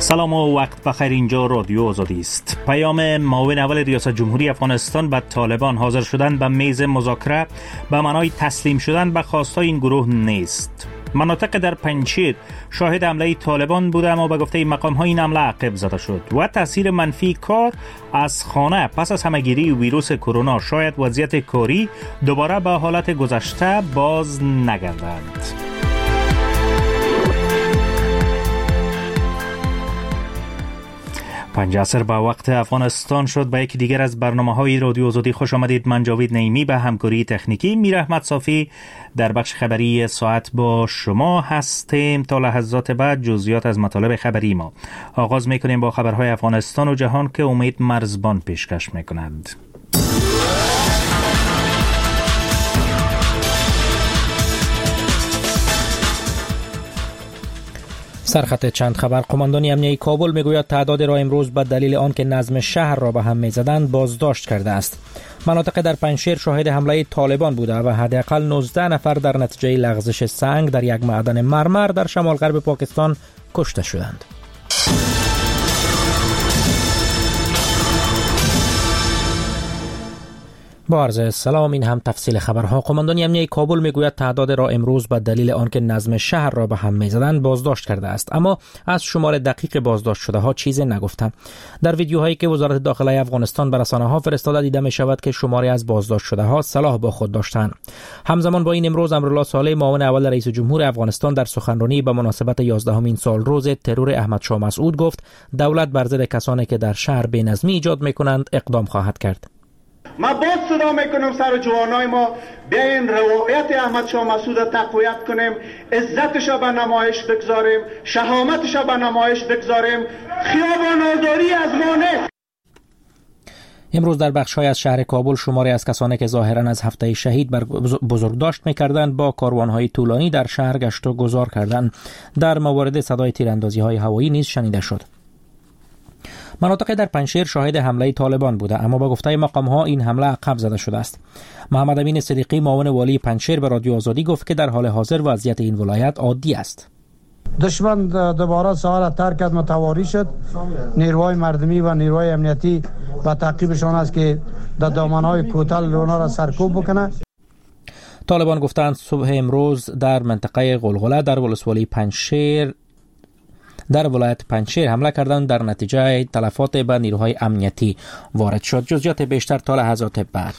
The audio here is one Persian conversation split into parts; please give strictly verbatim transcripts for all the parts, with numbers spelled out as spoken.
سلام و وقت بخیر. اینجا رادیو آزادی است. پیام معاون اول ریاست جمهوری افغانستان به طالبان حاضر شدن به میز مذاکره به معنای تسلیم شدن به خواستهای این گروه نیست. مناطق در پنجشیر شاهد حمله طالبان بوده، اما به گفته مقام ها این حمله عقب زده شد و تاثیر منفی کار از خانه پس از همهگیری ویروس کرونا شاید وضعیت کاری دوباره به حالت گذشته باز نگردد. پنج عصر به وقت افغانستان شد. به یکی دیگر از برنامه‌های رادیو آزادی خوش آمدید. من جاوید نعیمی به همکاری تکنیکی میر احمد صافی در بخش خبری ساعت با شما هستیم. تا لحظات بعد جزئیات از مطالب خبری ما آغاز می‌کنیم با خبرهای افغانستان و جهان که امید مرزبان پیشکش می‌کند. سرخط چند خبر. قماندانی امنیه کابل میگوید تعداد را امروز به دلیل آنکه نظم شهر را به هم میزدند بازداشت کرده است. مناطق در پنجشیر شاهد حمله طالبان بوده و حداقل نوزده نفر در نتیجه لغزش سنگ در یک معدن مرمر در شمال غرب پاکستان کشته شدند. با عرض سلام، این هم تفصیل خبرها. قماندانی امنیه کابل میگوید تعداد را امروز به دلیل آنکه نظم شهر را به هم میزدند بازداشت کرده است، اما از شمار دقیق بازداشت شده ها چیزی نگفته. در ویدیوهایی که وزارت داخله افغانستان به رسانه ها فرستاده دیده می شود که شماری از بازداشت شده ها سلاح با خود داشتند. همزمان با این امروز امرالله صالح معاون اول رئیس جمهور افغانستان در سخنرانی به مناسبت یازدهمین سال روز ترور احمد شاه مسعود گفت دولت بر ضد کسانی که در شهر بینظمی ایجاد میکنند اقدام خواهد کرد. ما باز صدا میکنم سر جوانای ما بیاین روایت احمد شاه مسعود تقویت کنیم، عزتش را به نمایش بگذاریم، شهامتش را به نمایش بگذاریم. خیابان آزادی از ما نیست. امروز در بخش‌های از شهر کابل شماری از کسانی که ظاهراً از هفته شهید بر بزرگداشت می‌کردند با کاروان‌های طولانی در شهر گشت و گذار کردند. در موارد صدای تیراندازی‌های هوایی نیز شنیده شد. مناطق در پنجشیر شاهد حمله طالبان بوده، اما با گفته مقام‌ها این حمله عقب زده شده است. محمد امین صدیقی معاون والی پنجشیر به رادیو آزادی گفت که در حال حاضر وضعیت این ولایت عادی است. دشمن دوباره ساحل ترک کرد، متواری شد. نیروهای مردمی و نیروهای امنیتی و تعقیبشان است که در دامنهای کوتل اونا را سرکوب بکنه. طالبان گفتند صبح امروز در منطقه غلغله در ولسوالی پنجشیر در ولایت پنجشیر حمله کردند، در نتیجه تلفات به نیروهای امنیتی وارد شد. جزئیات بیشتر تا لحظات بعد.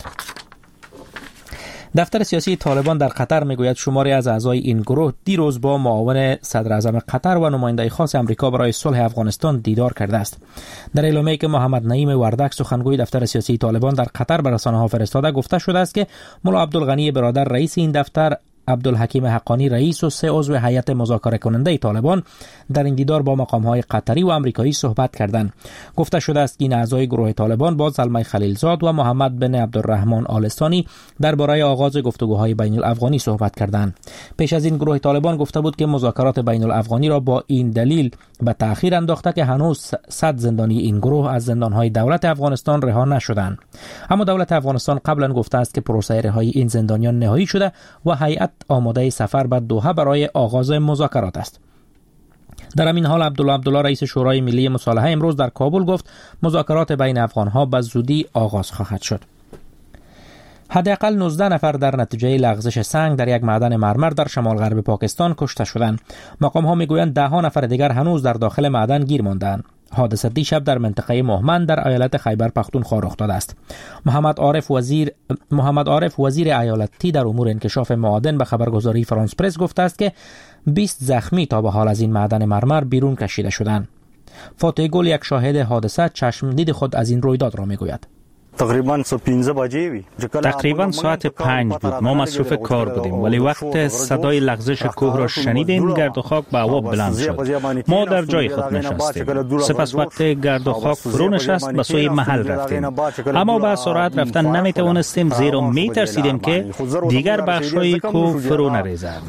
دفتر سیاسی طالبان در قطر میگوید شماری از اعضای این گروه دیروز با معاون صدر اعظم قطر و نماینده خاص امریکا برای صلح افغانستان دیدار کرده است. در اعلامیه‌ای که محمد نعیم وردک سخنگوی دفتر سیاسی طالبان در قطر به رسانه‌ها فرستاده گفته شده است که ملا عبدالغنی برادر رئیس این دفتر، عبدالحکیم حقانی رئیس و سه عضو هیئت مذاکره کننده طالبان در این دیدار با مقام‌های قطری و آمریکایی صحبت کردند. گفته شده است که این اعضای گروه طالبان با زلمه خلیلزاد و محمد بن عبدالرحمن آل ثانی درباره آغاز گفتگوهای بین الافغانی صحبت کردند. پیش از این گروه طالبان گفته بود که مذاکرات بین الافغانی را با این دلیل به تأخیر انداخته که هنوز صد زندانی این گروه از زندان‌های دولت افغانستان رها نشدند. اما دولت افغانستان قبلا گفته است که پروسه رهایی این زندانیان نهایی شده و هیئت آماده سفر به دوحه برای آغاز مذاکرات است. در همین حال عبدالله عبدالله رئیس شورای ملی مصالحه امروز در کابل گفت مذاکرات بین افغان‌ها به زودی آغاز خواهد شد. حداقل نوزده نفر در نتیجه لغزش سنگ در یک معدن مرمر در شمال غرب پاکستان کشته شدند. مقام‌ها میگویند ده ها نفر دیگر هنوز در داخل معدن گیر ماندند. حادثه دیشب در منطقه مهمند در ایالت خیبر پختونخوا رخ داده است. محمد عارف وزیر محمد عارف وزیر ایالتی در امور انکشاف معادن به خبرگزاری فرانس پرس گفته است که بیست زخمی تا به حال از این معدن مرمر بیرون کشیده شدند. فاتح گل یک شاهد حادثه چشم دید خود از این رویداد را میگوید. تقریبا تقریبا ساعت پنج بود. ما مصروف کار بودیم، ولی وقت صدای لغزش کوه را شنیدیم گرد و خاک به هوا بلند شد. ما در جای خود نشستیم. سپس وقت گرد و خاک فرو نشست به سوی محل رفتیم، اما با سرعت رفتن نمیتوانستیم زیرا میترسیدیم که دیگر بخش‌های کوه فرو نریزد.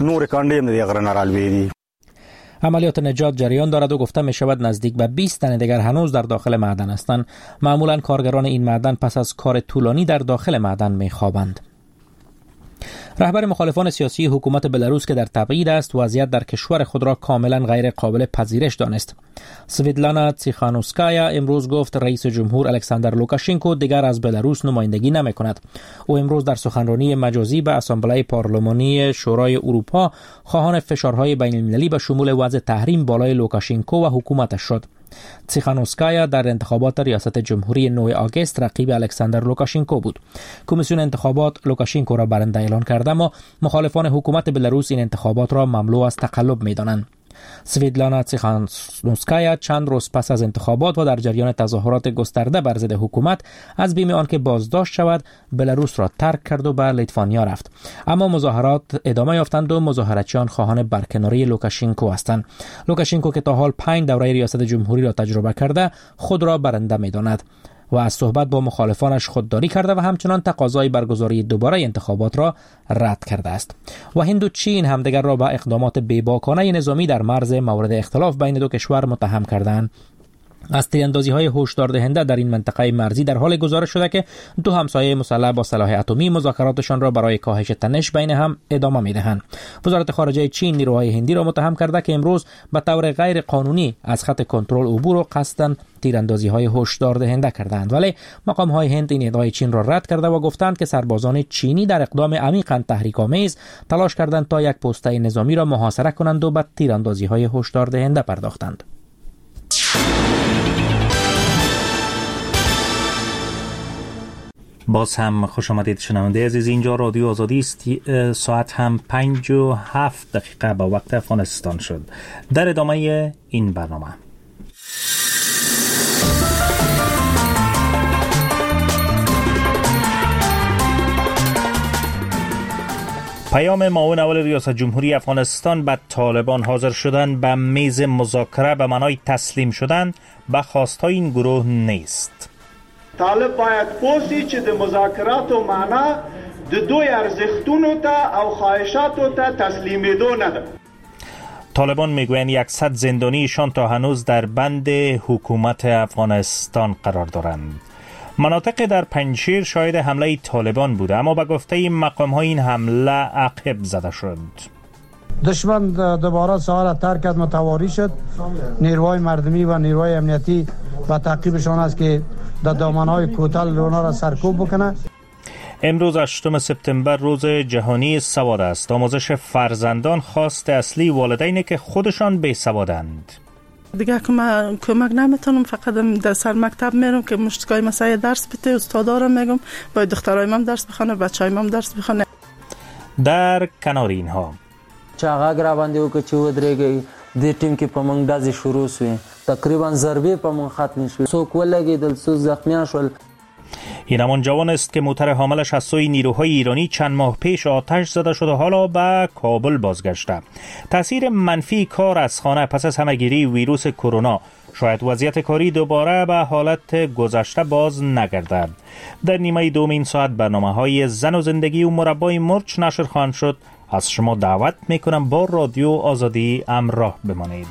عملیات نجات جریان دارد و گفته می شود نزدیک به بیست تن دیگر هنوز در داخل معدن هستند. معمولا کارگران این معدن پس از کار طولانی در داخل معدن می خوابند. رهبر مخالفان سیاسی حکومت بلاروس که در تبعید است، وضعیت در کشور خود را کاملا غیر قابل پذیرش دانست. سویدلانا تیخانوسکایا امروز گفت رئیس جمهور الکساندر لوکاشنکو دیگر از بلاروس نمایندگی نمی‌کند. او امروز در سخنرانی مجازی به اسامبله پارلمانی شورای اروپا خواهان فشارهای بین‌المللی به شمول وضع تحریم بالای لوکاشنکو و حکومتش شد. تیخانوسکایا در انتخابات ریاست جمهوری نه آگوست رقیب الکساندر لوکاشنکو بود. کمیسیون انتخابات لوکاشنکو را برنده اعلان کرده، اما مخالفان حکومت بلاروس این انتخابات را مملو از تقلب می‌دانند. سویدلانا تیخانوسکایا چند روز پس از انتخابات و در جریان تظاهرات گسترده بر ضد حکومت از بیم آنکه بازداشت شود بلاروس را ترک کرد و به لیتوانیا رفت. اما مظاهرات ادامه یافتند و مظاهرچیان خواهان برکناری لوکاشنکو هستند. لوکاشنکو که تا حال پنج دوره ریاست جمهوری را تجربه کرده خود را برنده می‌داند و از صحبت با مخالفانش خودداری کرده و همچنان تقاضای برگزاری دوباره انتخابات را رد کرده است. و هند و چین همدیگر را به اقدامات بی‌باکانه نظامی در مرز مورد اختلاف بین دو کشور متهم کردند. از تیراندازی‌های هشدار دهنده در این منطقه مرزی در حال گزارش شده که دو همسایه مسلح با سلاح اتمی مذاکراتشان را برای کاهش تنش بین هم ادامه می‌دهند. وزارت خارجه چین نیروهای هندی را متهم کرده که امروز به طور غیر قانونی از خط کنترل عبور و قصداً تیراندازی‌های هشدار دهنده کردند، ولی مقام‌های هند این ادعای چین را رد کرده و گفتند که سربازان چینی در اقدام عمیقاً تحریک‌آمیز تلاش کردند تا یک پسته نظامی را محاصره کنند و به تیراندازی‌های هشدار دهنده پرداختند. باز هم خوش آمدید شنونده عزیز، اینجا رادیو آزادی است. ساعت هم پنج و هفت دقیقه با وقت افغانستان شد. در ادامه این برنامه پیام معاون اول ریاست جمهوری افغانستان به طالبان حاضر شدن به میز مذاکره به معنای تسلیم شدن به خواستهای این گروه نیست. طالب باید پوسی چې د مذاکرات و معنا د دوی ارزښتونو ته او خواهشاتو ته تسلیمیدو نه ده. طالبان میگویند صد زندانیشان تا هنوز در بند حکومت افغانستان قرار دارند. مناطق در پنجشیر شاهد حمله طالبان بوده، اما به گفته مقام ها این حمله عقب زده شد. دشمن دوباره ساحه را ترک کرد، متواری شد. نیروهای مردمی و نیروهای امنیتی و تعقیبشان است که در دامنهای کوتل اونا را سرکوب بکنه. امروز هشتم سپتامبر روز جهانی سواد است. آموزش فرزندان خواست اصلی والدینه که خودشان بی سوادند. دیگه کمک کمک نمیتونم، فقط در سر مکتب میرم که مشتکای مسای درس بده، استادا رو میگم باید دخترای من درس بخونه، بچهای من درس بخونه. در کنار اینها چاغا ګراباندې وکړي چې ودرېږي دې ټیم کې په موږ ډزې شروع شوې، تقریبا ضربې په موږ ختمې شوې، څوک ولګېدل، څوک زخمیان شول. این همان جوان است که موتر حاملش از سوی نیروهای ایرانی چند ماه پیش آتش زده شده، حالا به کابل بازگشته. تاثیر منفی کار از خانه پس از همهگیری ویروس کرونا شاید وضعیت کاری دوباره به حالت گذشته باز نگردد. در نیمه دوم این ساعت برنامه‌های زن و زندگی و مربای مرچ نشر خواهند شد. از شما دعوت میکنم با رادیو آزادی همراه بمانید.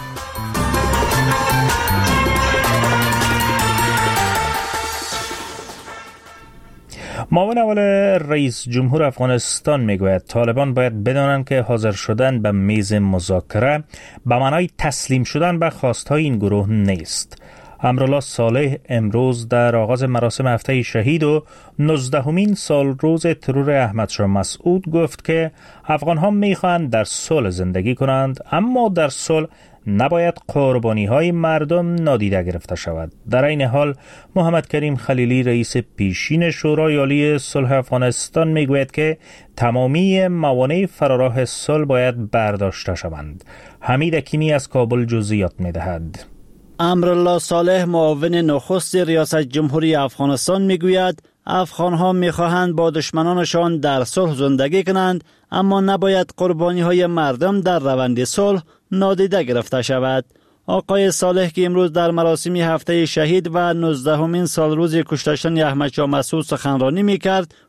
معاون اول رئیس جمهور افغانستان میگوید طالبان باید بدانند که حاضر شدن به میز مذاکره به معنای تسلیم شدن به خواستهای این گروه نیست. امرالله صالح امروز در آغاز مراسم هفته شهید و نوزدهمین سال روز ترور احمد شاه مسعود گفت که افغان‌ها می‌خواهند در صلح زندگی کنند، اما در صلح نباید قربانی‌های مردم نادیده گرفته شود. در این حال محمد کریم خلیلی رئیس پیشین شورای عالی صلح افغانستان میگوید که تمامی موانع فراراه صلح باید برداشته شوند. حمید حکیمی از کابل جزئیات می‌دهد. امرالله صالح معاون نخست ریاست جمهوری افغانستان میگوید افغان‌ها می‌خواهند با دشمنانشان در صلح زندگی کنند، اما نباید قربانی‌های مردم در روند صلح نادیده گرفته شود. آقای صالح که امروز در مراسم هفته شهید و نوزدهمین سال روز کشته شدن احمد شاه مسعود سخنرانی می‌کرد،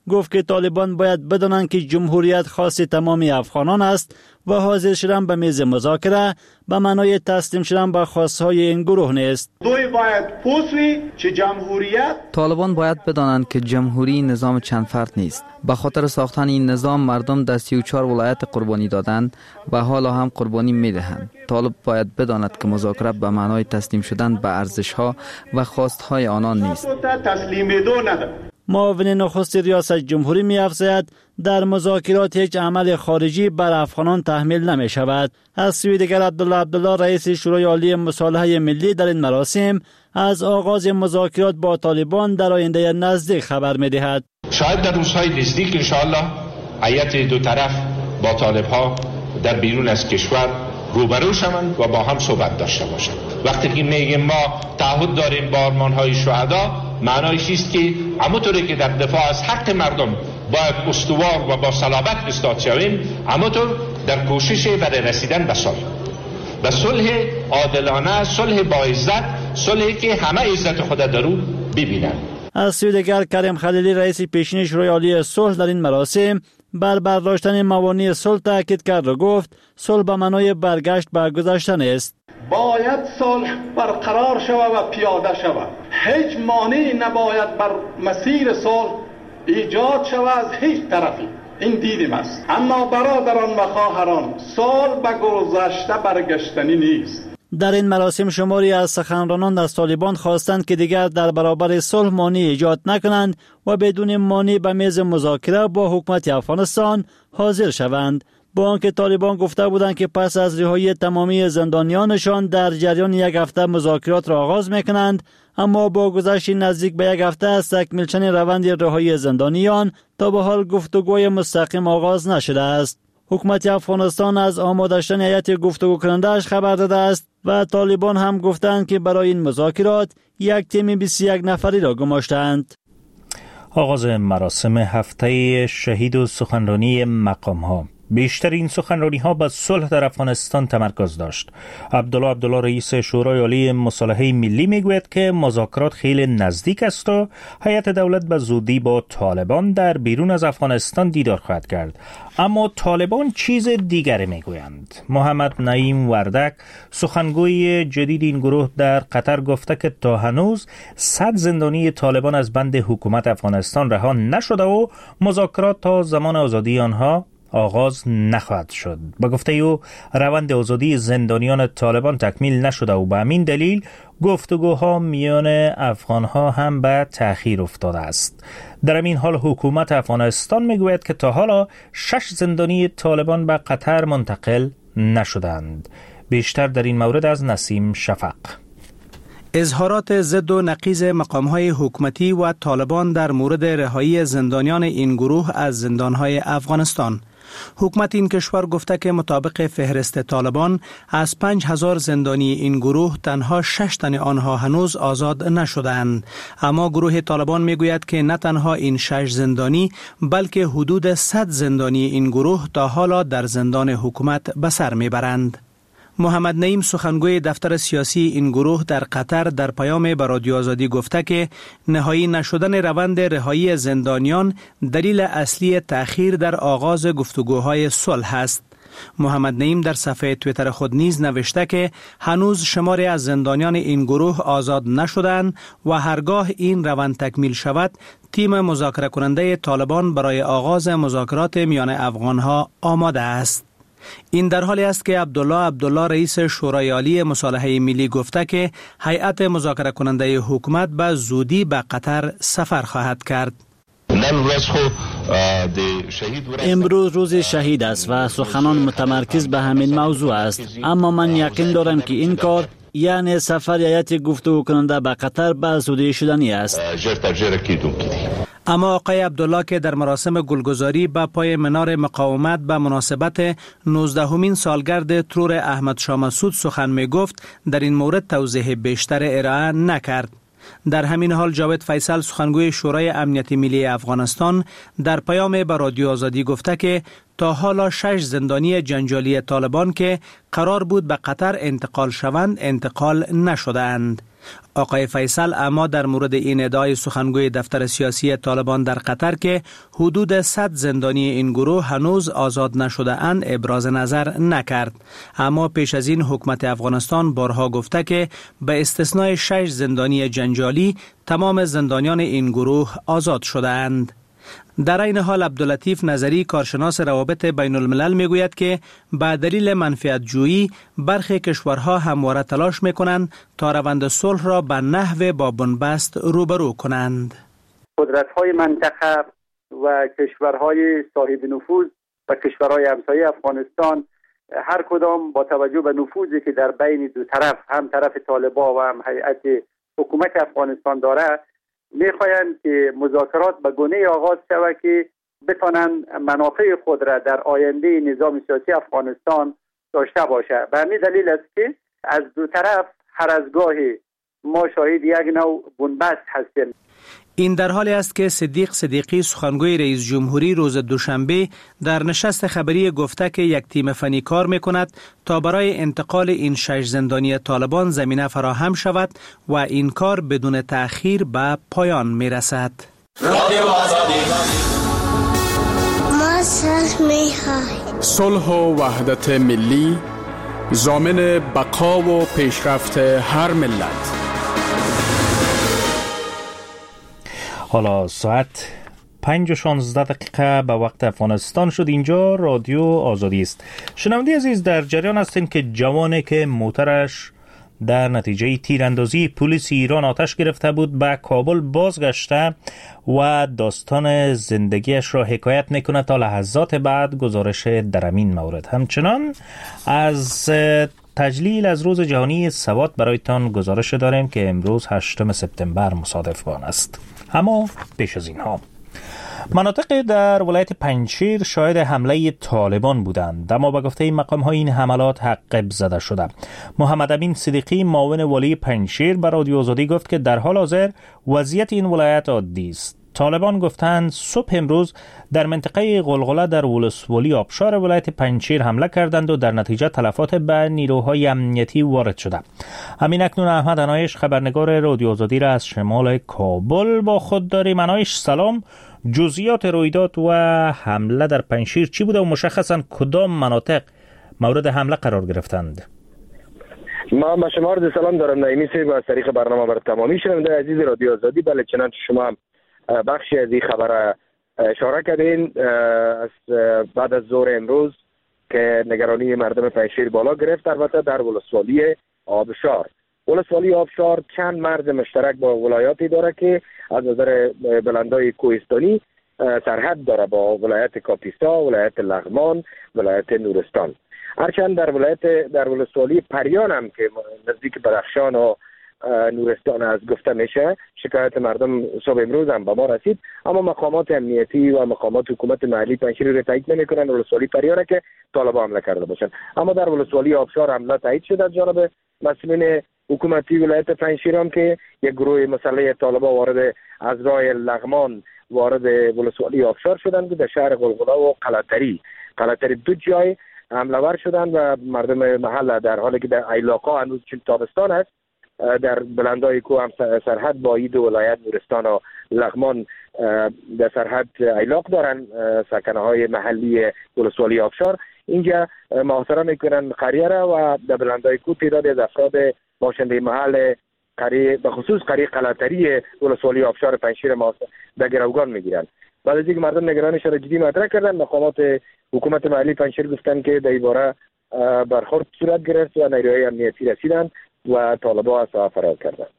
گفت که طالبان باید بدانند که جمهوریت خاص تمام افغانان است و حاضر شدن به میز مذاکره به معنای تسلیم شدن به خواستهای این گروه نیست. دوی باید پوسوی که جمهوریت طالبان باید بدانند که جمهوری نظام چند فرد نیست. به خاطر ساختن این نظام مردم در سی و چهار ولایت قربانی دادند و حالا هم قربانی میدهند. طالب باید بداند که مذاکره به معنای تسلیم شدن به ارزش‌ها و خواستهای آنان نیست. تسلیم دو نده. معاون نخست ریاست جمهوری می‌افزاید در مذاکرات هیچ عمل خارجی بر افغانان تحمیل نمی شود. از سوی دیگر عبدالله عبدالله رئیس شورای عالی مصالحه ملی در این مراسم از آغاز مذاکرات با طالبان در آینده نزدیک خبر می‌دهد. شاید در روزهای نزدیک انشاءالله هیئت دو طرف با طالب‌ها در بیرون از کشور روبرو شوند و با هم صحبت داشته باشند. وقتی که میگیم ما تعهد داریم با آرمان‌های شهدا، معنایش است که همونطوری که در دفاع از حق مردم باید استوار و با صلابت ایستاد شویم، همونطور در کوشش برای رسیدن به صلح به صلح عادلانه، صلح با عزت، صلحی که همه عزت خود درو ببینند. از سوی دیگر کریم خلیلی رئیس پیشین شورای عالی صلح در این مراسم بر برداشتن موانع صلح تاکید کرد و گفت صلح به معنای برگشت به گذشته است. باید صلح برقرار شود و پیاده شود. هیچ مانعی نباید بر مسیر صلح ایجاد شود از هیچ طرفی. این دیدیم است. اما برادران و خواهران، صلح به گذشته برگشتنی نیست. در این مراسم شماری از سخنرانان از طالبان خواستند که دیگر در برابر صلح مانع ایجاد نکنند و بدون مانع به میز مذاکره با حکومت افغانستان حاضر شوند. با آنکه طالبان گفته بودند که پس از رهایی تمامی زندانیانشان در جریان یک هفته مذاکرات را آغاز میکنند، اما با گذشت نزدیک به یک هفته از تکمیل شدن روند رهایی زندانیان تا به حال گفتگوی مستقیم آغاز نشده است. حکومت افغانستان از آماده شدن هیئت گفتگو کننده‌اش خبر داده است و طالبان هم گفتند که برای این مذاکرات یک تیم بیست و یک نفری را گماشتند. آغاز مراسم هفته شهید و سخنرانی مقام‌ها. بیشترین سخنرانی ها به صلح در افغانستان تمرکز داشت. عبدالله عبدالله رئیس شورای عالی مصالحه ملی میگوید که مذاکرات خیلی نزدیک است و هیئت دولت به زودی با طالبان در بیرون از افغانستان دیدار خواهد کرد. اما طالبان چیز دیگری میگویند. محمد نعیم وردک سخنگوی جدید این گروه در قطر گفته که تا هنوز صد زندانی طالبان از بند حکومت افغانستان رها نشده و مذاکرات تا زمان آزادی آنها آغاز نخواهد شد. با گفته او روند آزادی زندانیان طالبان تکمیل نشده و به همین دلیل گفتگوها میان افغانها هم به تأخیر افتاده است. در این حال حکومت افغانستان میگوید که تا حالا شش زندانی طالبان به قطر منتقل نشدند. بیشتر در این مورد از نسیم شفق. اظهارات ضد و نقیض مقام‌های حکومتی و طالبان در مورد رهایی زندانیان این گروه از زندان‌های افغانستان. حکومت این کشور گفته که مطابق فهرست طالبان از پنج هزار زندانی این گروه تنها شش تن آنها هنوز آزاد نشدند. اما گروه طالبان میگوید که نه تنها این شش زندانی بلکه حدود صد زندانی این گروه تا حالا در زندان حکومت به سر میبرند. محمد نعیم سخنگوی دفتر سیاسی این گروه در قطر در پیام به رادیو آزادی گفته که نهایی نشدن روند رهایی زندانیان دلیل اصلی تأخیر در آغاز گفتگوهای صلح است. محمد نعیم در صفحه توییتر خود نیز نوشته که هنوز شماری از زندانیان این گروه آزاد نشدند و هرگاه این روند تکمیل شود تیم مذاکره کننده طالبان برای آغاز مذاکرات میان افغانها آماده است. این در حالی است که عبدالله عبدالله رئیس شورای عالی مصالحه ملی گفته که هیئت مذاکره کننده حکومت به زودی به قطر سفر خواهد کرد. امروز روز شهید است و سخنان متمرکز به همین موضوع است، اما من یقین دارم که این کار یعنی سفر هیئت گفتگو کننده به قطر به زودی شدنی است. اما آقای عبدالله که در مراسم گلگزاری به پای منار مقاومت به مناسبت نوزدهمین سالگرد ترور احمد شاه مسعود سخن می گفت در این مورد توضیح بیشتر ارائه نکرد. در همین حال جاوید فیصل سخنگوی شورای امنیت ملی افغانستان در پیام به رادیو آزادی گفته که تا حالا شش زندانی جنجالی طالبان که قرار بود به قطر انتقال شوند انتقال نشدند. آقای فیصل اما در مورد این ادعای سخنگوی دفتر سیاسی طالبان در قطر که حدود صد زندانی این گروه هنوز آزاد نشده اند ابراز نظر نکرد. اما پیش از این حکومت افغانستان بارها گفته که به استثنای شش زندانی جنجالی تمام زندانیان این گروه آزاد شده اند. در این حال عبداللطیف نظری کارشناس روابط بین الملل می گوید که به دلیل منفعت جویی برخی کشورها همواره تلاش می کنند تا روند صلح را به نحو با بنبست روبرو کنند. قدرت‌های منطقه و کشورهای صاحب نفوذ و کشورهای همسایه افغانستان هر کدام با توجه به نفوذی که در بین دو طرف هم طرف طالبان و هم هیئت حکومت افغانستان داره میخواهند که مذاکرات به گونه آغاز شود که بتانند منافع خود را در آینده نظام سیاسی افغانستان داشته باشد. به همین دلیل است که از دو طرف هر از گاهی ما شاهد یک نوع بنبست هستیم. این در حالی است که صدیق صدیقی سخنگوی رئیس جمهوری روز دوشنبه در نشست خبری گفته که یک تیم فنی کار میکند تا برای انتقال این شش زندانی طالبان زمینه فراهم شود و این کار بدون تأخیر به پایان میرسد. ما صلح می‌خواهیم. صلح و وحدت ملی ضامن بقا و پیشرفت هر ملت. حالا ساعت پنج و شانزده دقیقه به وقت افغانستان شد. اینجا رادیو آزادی است. شنونده عزیز، در جریان هستیم که جوانی که موترش در نتیجه تیراندازی پلیس ایران آتش گرفته بود به کابل بازگشته و داستان زندگیش را حکایت میکنه تا لحظات بعد گزارش در همین مورد. همچنان از تجلیل از روز جهانی سواد برایتان گزارش داریم که امروز هشتم سپتامبر مصادف با آن است. اما پیش از اینها مناطق در ولایت پنجشیر شاهد حمله طالبان بودند، اما به گفته این مقام ها این حملات حقیب زده شده. محمد امین صدیقی معاون والی پنجشیر به رادیو آزادی گفت که در حال حاضر وضعیت این ولایت عادی است. طالبان گفتند صبح امروز در منطقه غلغله در ولسوالی آبشار ولایت پنجشیر حمله کردند و در نتیجه تلفات به نیروهای امنیتی وارد شده. همین اکنون احمد عنایش خبرنگار رادیو آزادی را از شمال کابل با خود داریم. عنایش سلام، جزئیات رویداد و حمله در پنجشیر چی بوده و مشخصا کدام مناطق مورد حمله قرار گرفتند؟ ما به شما عرض سلام دارم نعیمی صاحب از طریق برنامه بر تمامی شنونده عزیز رادیو آزادی. بله چنانچه شما هم بخشی از این خبر اشاره کردین، از بعد از ظهر امروز که نگرانی مردم پنجشیر بالا گرفت، البته در ولسوالی آبشار. ولسوالی آبشار چند مرز مشترک با ولایاتی داره که از نظر بلندای کوهستانی سرحد داره با ولایت کاپیسا، ولایت لغمان، ولایت نورستان. هرچند در ولایت در ولسوالی پریان هم که نزدیک بدخشان و نورستان از گفته میشه شکایت مردم صبح امروز هم به ما رسید، اما مقامات امنیتی و مقامات حکومت محلی پنجشیر رو تایید نمیکنن ولسوالی پریان که طالبان حمله کرده باشن. اما در ولسوالی آبشار حمله تایید شده از جانب مسئولین حکومتی ولایت پنجشیر هم که یک گروه مسلح طالبان وارد از راه لغمان وارد ولسوالی آبشار شدند در شهر غلغله و قلاتری قلاتری دو جای حمله ور شدند و مردم محل در حالی که در ایلاقا هنوز چون تابستان است در بلندای کو هم سرحد با این دو ولایت نورستان و لغمان در سرحد ایلاق دارن سکنه های محلی ولسوالی آبشار. اینجا محاصره میکنن قریه را و در بلندای کو تعداد از افراد باشنده محل قریه به خصوص قریه قلاتری ولسوالی آبشار پنجشیر در گروگان میگیرن. بعد از اینکه مردم نگرانش را جدی مطرح کردن، مقامات حکومت محلی پنجشیر گفتن که در این باره برخورد صورت گرفت و نیروهای امنیتی رسیدند و طالبان از راه فرار کردند.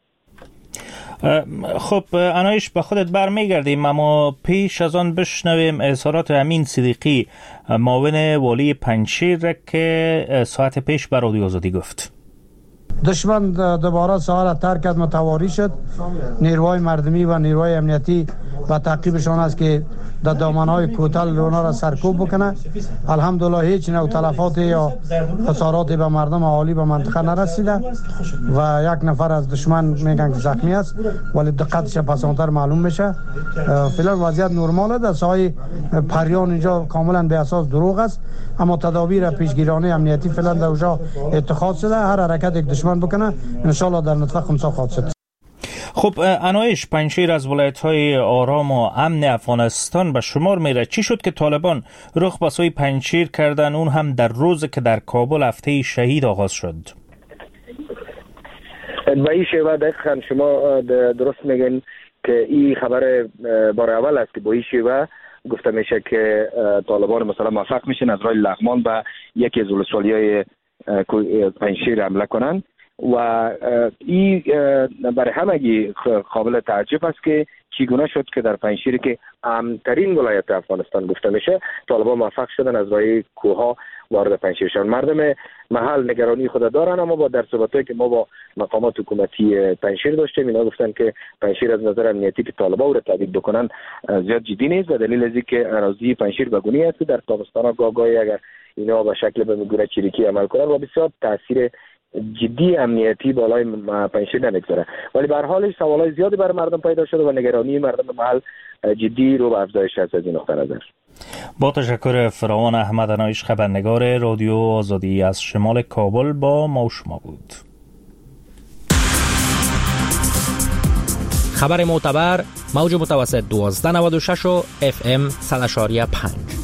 خب عنایش به خودت برمیگردیم، اما پیش از آن بشنویم اظهارات امین صدیقی معاون والی پنجشیر که ساعت پیش به رادیو آزادی گفت. دشمن دوباره ساحل ترک کرد، متواری شد. نیروهای مردمی و نیروهای امنیتی و تعقیبشان است که در دامنهای کوتل رونا را سرکوب بکنه. الحمدلله هیچ نوع تلفات یا خساراتی به مردم اهالی به منطقه نرسیده و یک نفر از دشمن میگن که زخمی است ولی دقتش پسانتر معلوم میشه. فعلا وضعیت نرماله. در ساحل پریان اینجا کاملا به اساس دروغ است، اما تدابیر پیشگیرانه امنیتی فعلا در اونجا اتخاذ شده. هر حرکت یک دشمن ارزشمند بکنه، ان شاء الله در نطفه خمسا خواهد شد. خب انایش، پنجشیر از ولایت‌های آرام و امن افغانستان به شمار میره. چی شد که طالبان رخ به سوی پنجشیر کردن، اون هم در روزی که در کابل هفته شهید آغاز شد؟ و این شیوه دقیقاً شما درست میگن که این خبر بار اول است که با این شیوه گفته میشه که طالبان مثلا موفق میشن از راه لغمان به یکی از ولسوالی‌های پنجشیر حمله کنن و این برای همگی قابل تعجب است که چگونه شد که در پنجشیر که امن‌ترین ولایت افغانستان گفته میشه طالبان موفق شدن از راه کوه‌ها وارد پنجشیر شدن. مردم محل نگرانی خود دارن، اما با در صحبتایی که ما با مقامات حکومتی پنجشیر داشتیم اینا گفتن که پنجشیر از نظر امنیتی که طالبان رو تهدید بکنن زیاد جدی نیست و دلیل از اینکه اراضی پنجشیر بگونی است در تابستان گاگای اگر اینا به شکل به میگوره چریکی عمل کنن و بسیار تاثیر جدی امنیتی بالای پنجشیر نمیگذاره، ولی به هر حال سوالای زیادی برای مردم پیدا شده و نگرانی مردم محل جدی رو به افزایش است از این نقطه نظر. با تشکر فراوان احمد انایش، خبرنگار رادیو آزادی از شمال کابل با ما شما بود. خبر معتبر موج متوسط دوازده نود و شش و اف ام صد و شش و پنج.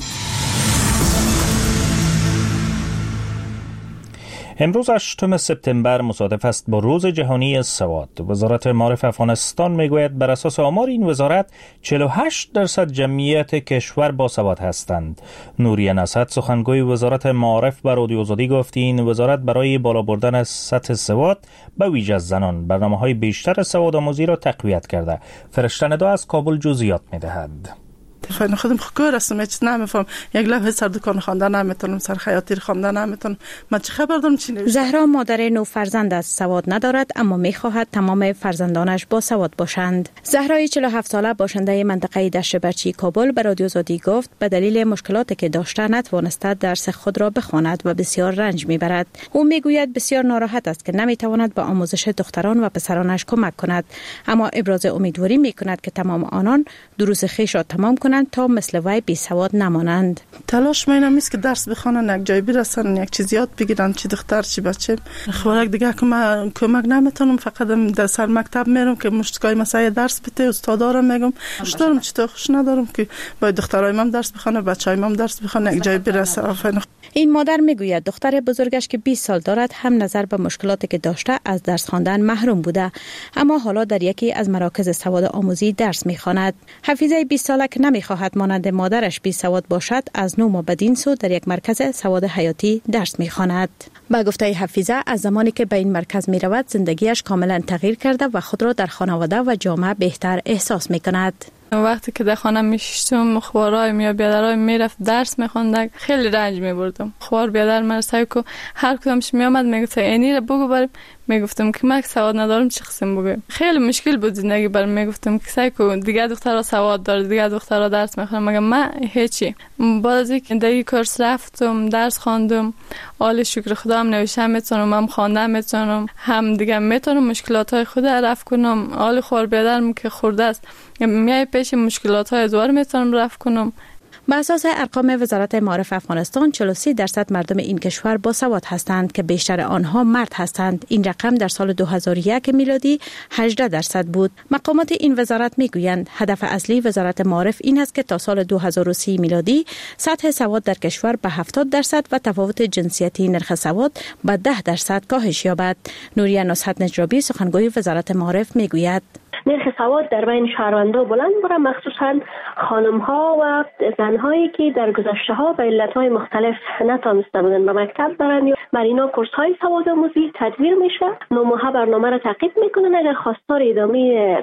امروز هشتم سپتامبر مصادف است با روز جهانی سواد. وزارت معارف افغانستان میگوید بر اساس آمار این وزارت چهل و هشت درصد جمعیت کشور با سواد هستند. نوریه نصرت سخنگوی وزارت معارف بر رادیو آزادی گفت این وزارت برای بالا بردن سطح سواد به ویژه زنان برنامه‌های بیشتر سواد آموزی را تقویت کرده. فرشته ندا از کابل جزئیات می‌دهد. فعلا خودم خکار هستم، هیچ نمیفهم، یک لوحه سر دکان خواندن نمیتونم، سر خیاطی خواندن نمیتونم، من چه خبر دارم چی نوشته. زهرا مادر نو فرزند است، سواد ندارد اما میخواهد تمام فرزندانش با سواد باشند. زهرای چهل و هفت ساله باشنده منطقه دشت برچی کابل به رادیو آزادی گفت به دلیل مشکلاتی که داشته نتوانسته درس خود را بخواند و بسیار رنج میبرد. او میگوید بسیار ناراحت است که نمیتواند به آموزش دختران و پسرانش کمک کند، اما ابراز امیدواری میکند که تمام آنان دروس خویش را تمام کنند تا مثل وی بی سواد نمانند. تلاش مینم است که درس بخوانن، یک جای برسن، یک چیز یاد بگیرن، چی دختر چی بچه. خوراک دیگه کمک کمک نمیتونم، فقط در سر مکتب میرم که مشتکای مسائل درس بده، استادا رو میگم خوش دارم چطور خوش ندارم که باید دخترای من درس بخونه، بچهای من درس بخونه، یک جای برسه. این مادر میگوید دختر بزرگش که بیست سال دارد هم نظر به مشکلاتی که داشته از درس خواندن محروم بوده، اما حالا در یکی از مراکز سواد آموزی درس میخواند. حفیظه بیست ساله که نمیخواهد مانند مادرش بی سواد باشد، از نو ما بدین سو در یک مرکز سواد حیاتی درس میخواند. با گفته حفیظه از زمانی که به این مرکز میرود زندگیش کاملا تغییر کرده و خود را در خانواده و جامعه بهتر احساس میکند. وقتی که در خانه میشستم خوارای یا بیادرای میرفت درس میخوندن خیلی رنج میبردم. خوار بیادر من سعی کو هر کدامش میامد میگفت اینی رو بگو بریم، میگفتم که من سواد ندارم چه قسم بگم. خیلی مشکل بود زندگی برام. میگفتم که سعی کو دیگه دخترها سواد داره، دیگه دخترها درس میخونن، مگه من هیچی. بعد از اینکه در کورس رفتم درس خواندم، حال شکر خدا هم نوشتم میتونم، هم خواندن میتونم، هم دیگه میتونم مشکلات های خود رفع کنم. حال خوار بیادرم که خورده است میای پیش مشکلات های دوار میتونم رفع کنم. بر اساس ارقام وزارت معارف افغانستان چهل و سه درصد مردم این کشور با سواد هستند که بیشتر آنها مرد هستند. این رقم در سال دو هزار و یک میلادی هجده درصد بود. مقامات این وزارت میگویند هدف اصلی وزارت معارف این است که تا سال دو هزار و سه میلادی سطح سواد در کشور به هفتاد درصد و تفاوت جنسیتی نرخ سواد به ده درصد کاهش یابد. نوریه نصرت نجرابی سخنگوی وزارت معارف میگوید نرخ سواد در بین شهروندان بلند بوده، مخصوصا خانم ها و زن هایی که در گذشته ها به علت های مختلف نتونسته بودن به مکتب برن یا بر اینا کورس های سواد آموزی تدویر میشه. نه ماهه برنامه را تعقیب میکنن. اگر خواستار ادامه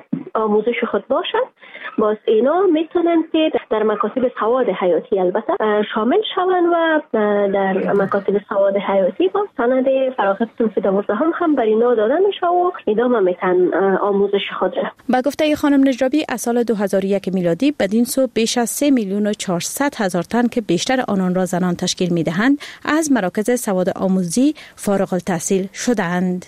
آموزش خود باشند باز اینا میتونن که در مکاتب سواد حیاتی البته شامل شوند و در مکاتب سواد حیاتی با سند فراغت صنف دوازدهم هم, هم بر اینا داده میشه و ادامه میتن آموزش خود را. با گفته خانم نجرابی از سال دو هزار و یک میلادی بدین سو بیش از سه میلیون و چهارصد هزار تن که بیشتر آنان را زنان تشکیل میدهند از مراکز سواد آموزی فارغ التحصیل شدند.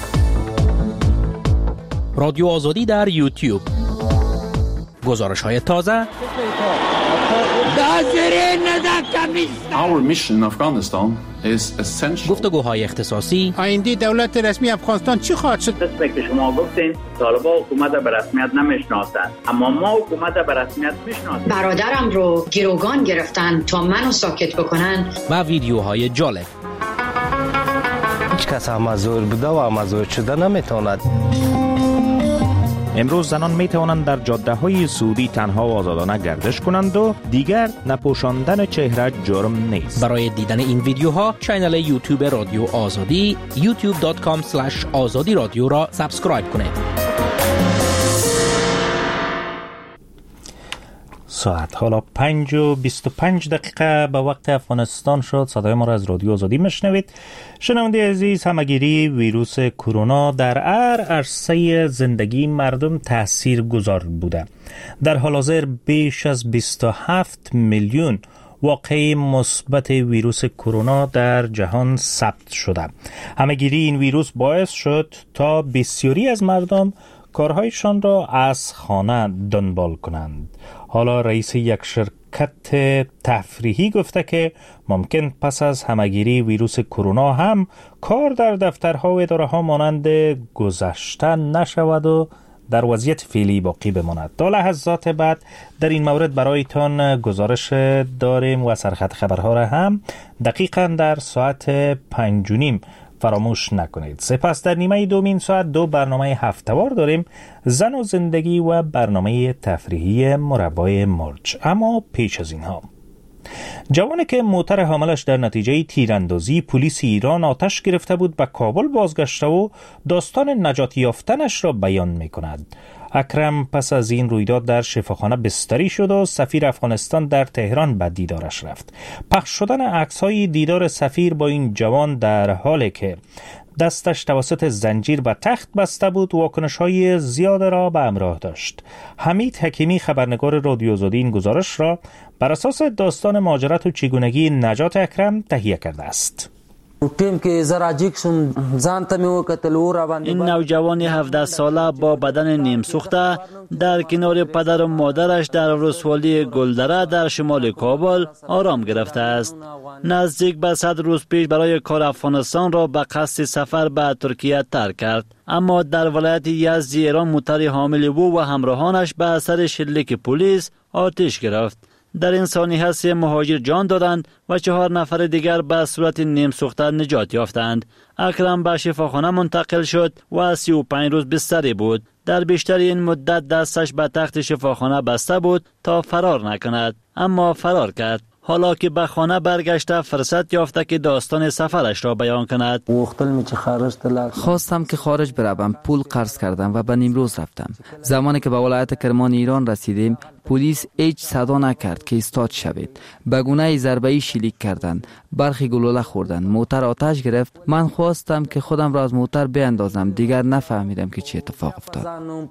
رادیو آزادی در یوتیوب. گزارش های تازه Our mission in Afghanistan is essential. گفتگوهای اختصاصی. آینده دولت رسمی افغانستان چی خواهد شد؟ قسمی که شما گفتین طالبان حکومت به رسمیت نمیشناسند، اما ما حکومت به رسمیت میشناسیم. برادرم رو گروگان گرفتن تا منو ساکت بکنن. و ویدیوهای جالب. هیچ کس مزور بوده و مزور شده نمیتواند. امروز زنان می توانند در جاده های سعودی تنها و آزادانه گردش کنند و دیگر نپوشاندن چهره جرم نیست. برای دیدن این ویدیوها کانال یوتیوب رادیو آزادی یوتیوب دات کام اسلش آزادی رادیو را سابسکرایب کنید. ساعت حالا پنج و بیست و پنج دقیقه به وقت افغانستان شد. صدای ما را از رادیو آزادی میشنوید. شنونده عزیز، همگیری ویروس کرونا در هر عرصه زندگی مردم تأثیر گذار بوده. در حال حاضر بیش از بیست و هفت میلیون واقعه مثبت ویروس کرونا در جهان ثبت شده. همگیری این ویروس باعث شد تا بسیاری از مردم کارهایشان را از خانه دنبال کنند. حالا رئیس یک شرکت تفریحی گفته که ممکن پس از همگیری ویروس کرونا هم کار در دفترها و اداره‌ها مانند گذشته نشود و در وضعیت فعلی باقی بماند. تا لحظات بعد در این مورد برایتان گزارش داریم و سرخط خبرها را هم دقیقاً در ساعت پنج و نیم فراموش نکنید. سپس در نیمه دومین ساعت دو برنامه هفته‌وار داریم، زن و زندگی و برنامه تفریحی مربای مرج. اما پیش از اینها، جوانی که موتر حاملش در نتیجه تیراندازی پلیس ایران آتش گرفته بود به کابل بازگشته و داستان نجات یافتنش را بیان می کند. اکرم پس از این رویداد در شفاخانه بستری شد و سفیر افغانستان در تهران به دیدارش رفت. پخش شدن عکس‌های دیدار سفیر با این جوان در حالی که دستش توسط زنجیر به تخت بسته بود واکنش‌های زیاد را به همراه داشت. حمید حکیمی خبرنگار رادیو آزادی این گزارش را بر اساس داستان مهاجرت و چگونگی نجات اکرم تهیه کرده است. این نوجوان هفده ساله با بدن نیم سوخته در کنار پدر و مادرش در رسوالی گلدره در شمال کابل آرام گرفته است. نزدیک به صد روز پیش برای کار افغانستان را به قصد سفر به ترکیه ترک کرد، اما در ولایت یزد ایران موتر حامل او و همراهانش به اثر شلیک پلیس آتش گرفت. در این سانحه سه مهاجر جان دادند و چهار نفر دیگر به صورت نیم سوخته نجات یافتند. اکرم به شفاخانه منتقل شد و سی و پنج روز بستری بود. در بیشتر این مدت دستش به تخت شفاخانه بسته بود تا فرار نکند، اما فرار کرد. حالا که به خانه برگشته فرصت یافته که داستان سفرش را بیان کند. خواستم که خارج بروم، پول قرض کردم و به نیمروز رفتم. زمانی که به ولایت کرمان ایران رسیدیم پلیس هیچ صدا نکرد که ایستاد شوید. به گونه ضربه‌ای شلیک کردند، برخی گلوله خوردند، موتر آتش گرفت. من خواستم که خودم را از موتر بیاندازم، دیگر نفهمیدم که چه اتفاق افتاد.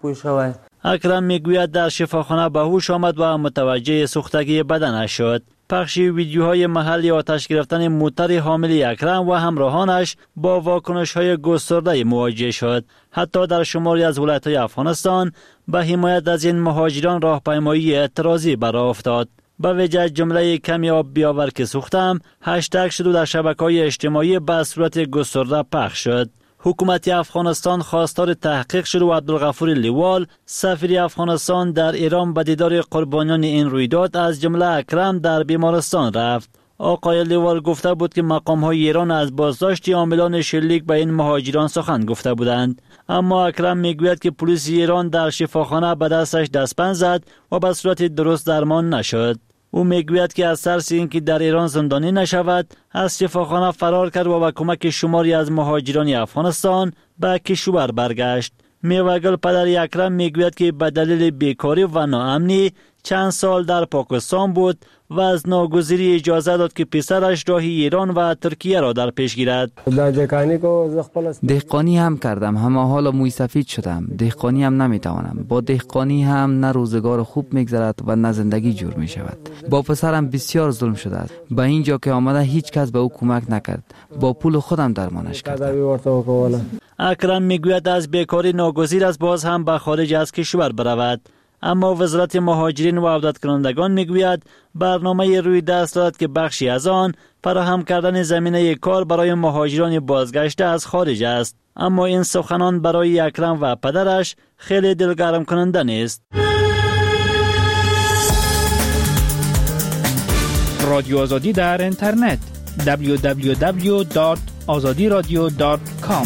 اکرم میگوید در شفاخانه به هوش آمد و متوجه سوختگی بدنش شد. پخش ویدیوهای محلی آتش گرفتن موتر حامل اکرم و همراهانش با واکنش‌های گسترده مواجه شد. حتی در شماری از ولایت‌های افغانستان به حمایت از این مهاجران راهپیمایی اعتراضی برآ افتاد. به وجه جمله کمی آب بیاور که سوختم هشتگ شد و در شبکه‌های اجتماعی به صورت گسترده پخش شد. حکومت افغانستان خواستار تحقیق شد و عبدالغفور لیوال سفیر افغانستان در ایران به دیدار قربانیان این رویداد از جمله اکرم در بیمارستان رفت. آقای لیوال گفته بود که مقام‌های ایران از بازداشت عاملان شلیک به این مهاجران سخن گفته بودند، اما اکرم میگوید که پلیس ایران در شفاخانه به دستش دستبند زد و به صورت درست درمان نشد. او میگوید که از ترس اینکه در ایران زندانی نشود از شفاخانه فرار کرد و با کمک شماری از مهاجران افغانستان به کشور برگشت. میوه‌گل پدر اکرم میگوید که به دلیل بیکاری و ناامنی چند سال در پاکستان بود و از ناگزیری اجازه داد که پسرش راه ایران و ترکیه را در پیش گیرد. دهقانی هم کردم، اما حالا موی سفید شدم. دهقانی هم نمیتوانم. با دهقانی هم نه روزگار خوب میگذرد و نه زندگی جور می شود. با پسرم بسیار ظلم شده است. به اینجا که آمده هیچ کس به او کمک نکرد. با پول خودم درمانش کردم. اکرم میگوید از بیکاری ناگزیر است باز هم به خارج از کشور برود. اما وزارت مهاجرین و عودت کنندگان میگوید برنامه روی دست دارد که بخشی از آن فراهم کردن زمینه کار برای مهاجران بازگشته از خارج است. اما این سخنان برای اکرم و پدرش خیلی دلگرم کننده نیست. رادیو آزادی در اینترنت دبلیو دبلیو دبلیو دات آزادی رادیو دات کام.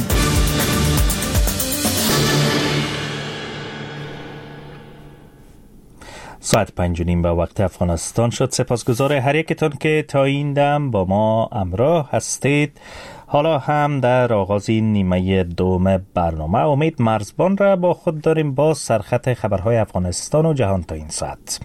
ساعت پنج و نیم به وقت افغانستان شد. سپاسگزار هر یکتون که تا این دم با ما همراه هستید. حالا هم در آغاز نیمه دوم برنامه امید مرزبان را با خود داریم با سرخط خبرهای افغانستان و جهان تا این ساعت.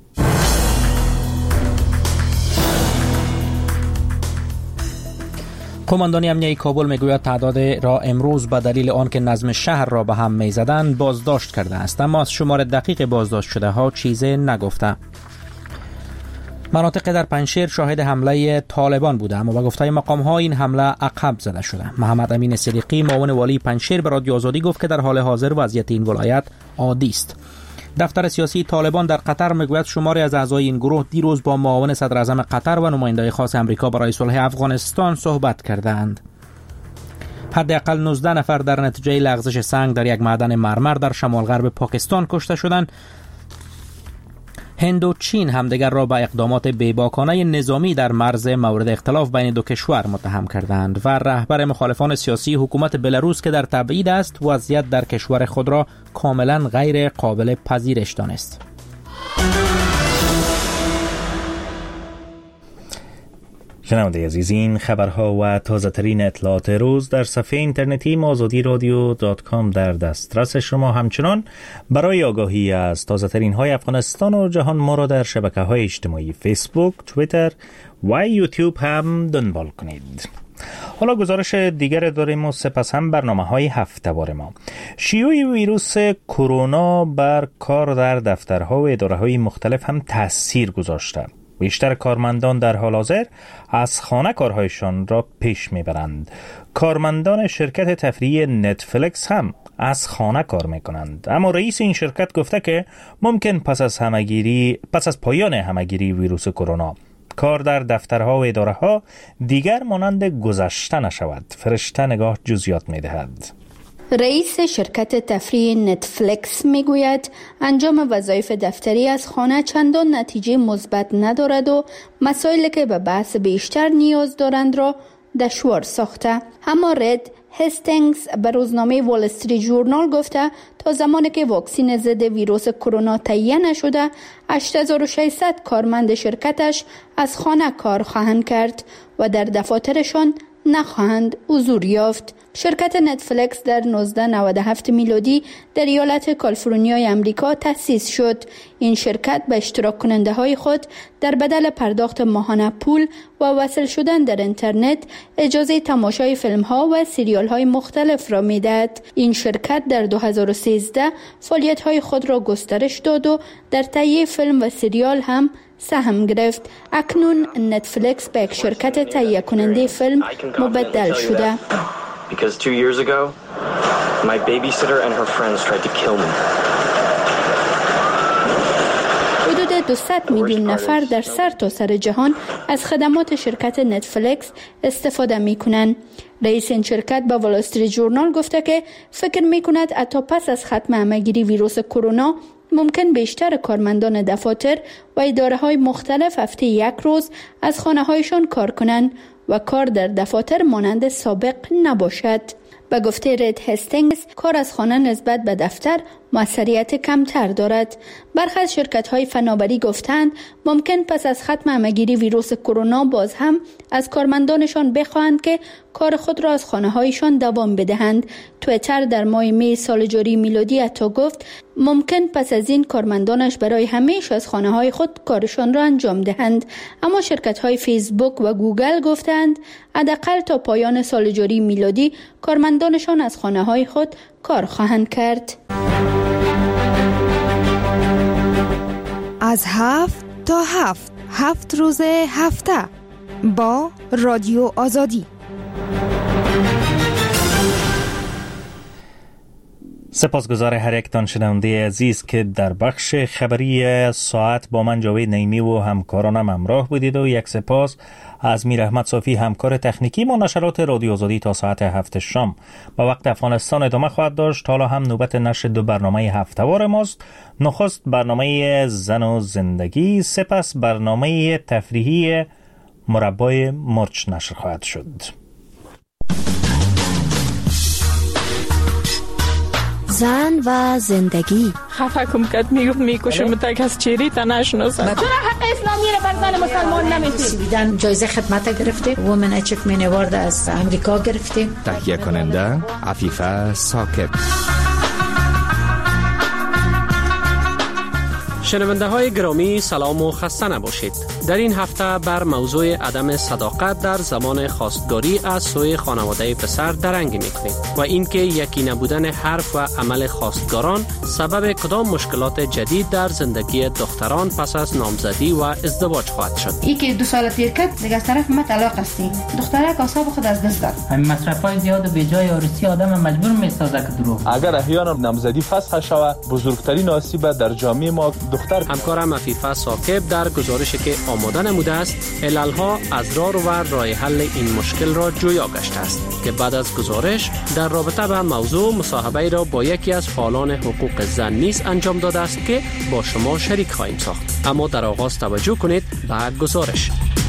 قماندانی امنیه کابل میگوید تعداد را امروز به دلیل آنکه نظم شهر را به هم میزدند بازداشت کرده است، اما از شمار دقیق بازداشت شده ها چیزی نگفته. مناطق در پنجشیر شاهد حمله طالبان بوده، اما با گفته مقام ها این حمله عقب زده شده. محمد امین صدیقی معاون والی پنجشیر به رادیو آزادی گفت که در حال حاضر وضعیت این ولایت عادی است. دفتر سیاسی طالبان در قطر میگوید شماری از اعضای این گروه دیروز با معاون صدر اعظم قطر و نماینده خاص آمریکا برای صلح افغانستان صحبت کردند. حداقل نوزده نفر در نتیجه لغزش سنگ در یک معدن مرمر در شمال غرب پاکستان کشته شدند. هند و چین همدیگر را به اقدامات بیباکانه نظامی در مرز مورد اختلاف بین دو کشور متهم کردند و رهبر مخالفان سیاسی حکومت بلاروس که در تبعید است وضعیت در کشور خود را کاملا غیر قابل پذیرش دانست. شنونده عزیز، این خبرها و تازه ترین اطلاعات روز در صفحه اینترنتی آزادی رادیو دات کام در دسترس شما. همچنان برای آگاهی از تازه ترین های افغانستان و جهان ما را در شبکه های اجتماعی فیسبوک، توییتر و یوتیوب هم دنبال کنید. حالا گزارش دیگر داریم و سپس هم برنامه های هفته‌وار ما. شیوع ویروس کرونا بر کار در دفترها و اداره های مختلف هم تاثیر گذاشته. بیشتر کارمندان در حال حاضر از خانه کارهایشان را پیش میبرند. کارمندان شرکت تفریحی نتفلیکس هم از خانه کار میکنند، اما رئیس این شرکت گفته که ممکن پس از همگیری پس از پایان همگیری ویروس کرونا کار در دفترها و اداره ها دیگر مانند گذشته نشود. فرشته نگاه جزئیات میدهد. رئیس شرکت تفریح نتفلیکس میگوید انجام وظایف دفتری از خانه چندان نتیجه مثبت ندارد و مسائلی که به بحث بیشتر نیاز دارند را دشوار ساخته. اما رد هستینگز به روزنامه وال استریت ژورنال گفته تا زمانی که واکسن ضد ویروس کرونا تهیه نشده هشت هزار و ششصد کارمند شرکتش از خانه کار خواهند کرد و در دفاترشان نخواهند حضور یافت. شرکت نتفلیکس در نوزده نود و هفت میلادی در ایالت کالیفرنیای امریکا تأسیس شد. این شرکت به اشتراک کننده های خود در بدل پرداخت ماهانه پول و وصل شدن در اینترنت اجازه تماشای فیلم ها و سریال های مختلف را میدهد. این شرکت در دو هزار و سیزده فعالیت های خود را گسترش داد و در تهیه فیلم و سریال هم سهم گرفت. اکنون نتفلیکس به یک شرکت تهیه کننده فیلم مبدل شده. Because two years ago, my babysitter and her friends tried to kill me. حدود دویست میلیون نفر در سر تا سر جهان از خدمات شرکت نتفلیکس استفاده میکنند. رئیس این شرکت به وال استریت ژورنال گفته که فکر میکند حتی پس از ختم همه‌گیری ویروس کرونا ممکن بیشتر کارمندان دفاتر و اداره های مختلف هفته یک روز از خانه هایشان کار کنند و کار در دفاتر مانند سابق نباشد. به گفته رد هستینگز کار از خانه نسبت به دفتر موثریت کمتر دارد. برخی از شرکت‌های فناوری گفتند ممکن پس از ختم همه‌گیری ویروس کرونا باز هم از کارمندانشان بخواهند که کار خود را از خانه‌هایشان دوام بدهند. توییتر در ماه می سال جاری میلادی حتی گفت ممکن پس از این کارمندانش برای همیشه از خانه‌های خود کارشان را انجام دهند. اما شرکت‌های فیسبوک و گوگل گفتند حداقل تا پایان سال جاری میلادی کارمندانشان از خانه‌های خود کار خواهند کرد. از هفت تا هفت هفت روز هفته با رادیو آزادی. سپاسگزار هر یکتان شنونده عزیز که در بخش خبری ساعت با من جاوید نعیمی و همکارانم همراه بودید و یک سپاس از میر احمد صافی همکار تکنیکی. ما نشرات رادیو آزادی تا ساعت هفت شام با وقت افغانستان ادامه خواهد داشت. حالا هم نوبت نشر دو برنامه هفته‌وار ماست. نخست برنامه زن و زندگی، سپس برنامه تفریحی مربای مرچ نشر خواهد شد. زن و زندگی. خفه کم کد میگفت میکشم تا کس چیری تا نشناسم. چرا حق اسلامی را بر زن مسلمان نمیدید؟ جایزه خدمت گرفته، وومن اچیومنت اوارد از امریکا گرفته. تهیه کننده عفیفه ساکت. شنونده های گرامی سلام و خسته نباشید. در این هفته بر موضوع عدم صداقت در زمان خواستگاری از سوی خانواده پسر درنگ میکنیم و اینکه یکی نبودن حرف و عمل خواستگاران سبب کدام مشکلات جدید در زندگی دختران پس از نامزدی و ازدواج خواهد شد. ای که دو سال تیر کرد دیگه از طرف ما طلاق هستی، دخترک اعصاب خود از دست داد. همین مصرفای زیاد و بیجای عروسی آدم مجبور میسازه که دروغ. اگر احیانا نامزدی فسخ شود بزرگترین آسیب در جامعه ما دختر. همکارم عفیفه ساکب در گزارشی که آماده نموده است عللها، اضرار و راه حل این مشکل را جویا گشته است که بعد از گزارش در رابطه با موضوع مصاحبه را با یکی از فعالان حقوق زن نیز انجام داده است که با شما شریک خواهیم ساخت. اما در آغاز توجه کنید به گزارش.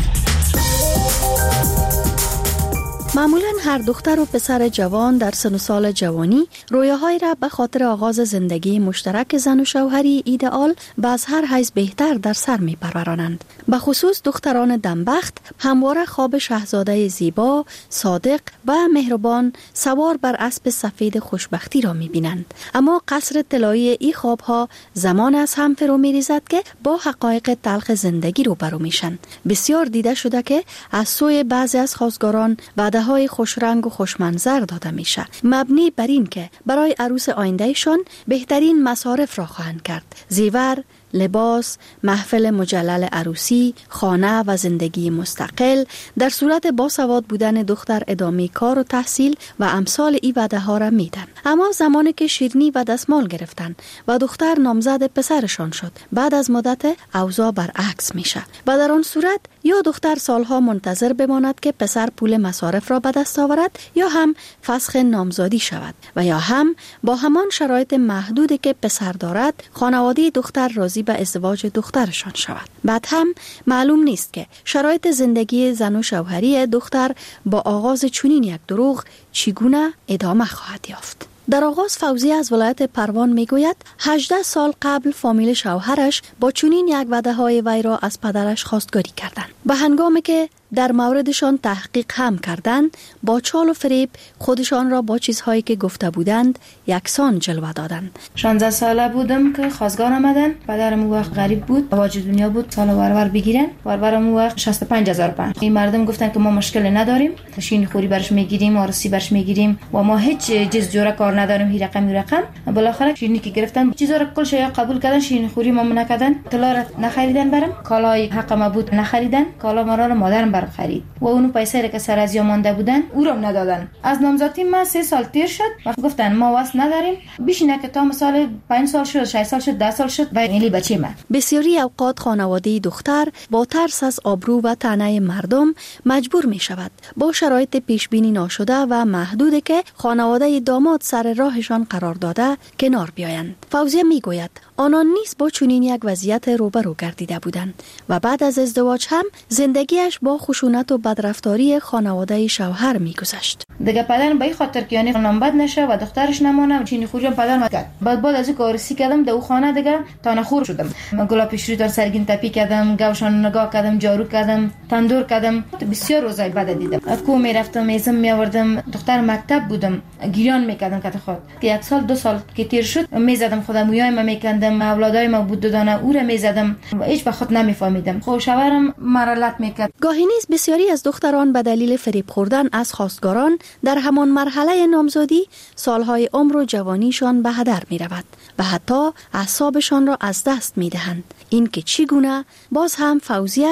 معمولاً هر دختر و پسر جوان در سن و سال جوانی رویاهایی را به خاطر آغاز زندگی مشترک زن و شوهری ایدئال به از هر حیث بهتر در سر می پرورانند. به خصوص دختران دمبخت همواره خواب شاهزاده زیبا، صادق و مهربان سوار بر اسب سفید خوشبختی را می بینند. اما قصر طلایی این خوابها زمان از هم فرو می ریزد که با حقایق تلخ زندگی روبرو میشن. بسیار دیده شده که از سوی بعضی از خواستگاران وعده های خوشرنگ و خوشمنظر داده میشه، مبنی بر این که برای عروس آیندهشان بهترین مصارف را خواهند کرد. زیور، لباس، محفل مجلل عروسی، خانه و زندگی مستقل، در صورت باسواد بودن دختر ادامه کار و تحصیل و امثال ای وعده ها را میدن. اما زمانی که شیرینی و دستمال گرفتن و دختر نامزد پسرشان شد، بعد از مدت اوضاع برعکس میشه و در آن صورت یا دختر سالها منتظر بماند که پسر پول مصارف را به دست آورد یا هم فسخ نامزادی شود و یا هم با همان شرایط محدودی که پسر دارد خانواده دختر راضی به ازدواج دخترشان شود. بعد هم معلوم نیست که شرایط زندگی زن و شوهری دختر با آغاز چنین یک دروغ چگونه ادامه خواهد یافت. در آغاز فوزیه از ولایت پروان میگوید هجده سال قبل فامیل شوهرش با چنین یک وعده های وی را از پدرش خواستگاری کردند. به هنگامی که در موردشان تحقیق هم کردند، با چال و فریب خودشان را با چیزهایی که گفته بودند یکسان جلوه دادند. شانزده ساله بودم که خواستگار آمدن. پدرم اون وقت غریب بود، واج دنیا بود، سال ورور بگیرن. ورورم اون وقت شصت و پنج هزار پوند. این مردم گفتن که ما مشکل نداریم، شین خوری برش میگیریم، عروسی برش میگیریم و ما هیچ چیز جوره کار نداریم. هی رقم رقم بالاخره شیرینی که گرفتن چیزا رو کلش یا قبول کردن، شین خوری ما نکردن، طلا نخریدن، برام کالای حق ما بود نخریدن، کالا ما را مادرم بر خرید و اونو پیسه را که سر از یا مانده بودن او را ندادن. از نامزدی من سه سال تیر شد و گفتن ما واسه نداریم، بیشینه که تا مثلا پنج سال شد، شش سال شد، ده سال شد و میلی بچه من. بسیاری اوقات خانواده دختر با ترس از آبرو و طعنه مردم مجبور می شود با شرایط پیش بینی ناشده و محدودی که خانواده داماد سر راهشان قرار داده کنار بیایند. فوزیه می گوید آنان نیز با چنین یک وضعیت روبرو گردیده بودند و بعد از ازدواج هم زندگیش با خشونت و بدرفتاری خانواده شوهر می‌گذشت. دیگه پدرم به این خاطر که یعنی نامبد نشه و دخترش نمونه چینی خوری پدرم کرد. بعد بعد از کارسی کردم دو خانه دیگه تا نخور شدم. گلا پیشروی سرگین تپی کردم، گوشان نگاه کردم، جارو کردم، تندور کردم. بسیار روزای بد دیدم. کو میرفتم میزم میآوردم، دختر مکتب بودم، گریان میکردم که خود. که یک سال دو سال که تیر شد میزدم خودم مویای من میکندم، اولادای ما بود دادانه او را میزدم و هیچ به خود نمیفهمیدم. خو شوهرم مرالت میکرد. گاهی نیز بسیاری از دختران به دلیل فریب خوردن از خواستگاران در همان مرحله نامزدی سالهای عمر و جوانیشان به هدر می رود و حتی اعصابشان را از دست می دهند. این که چگونه باز هم فوزیه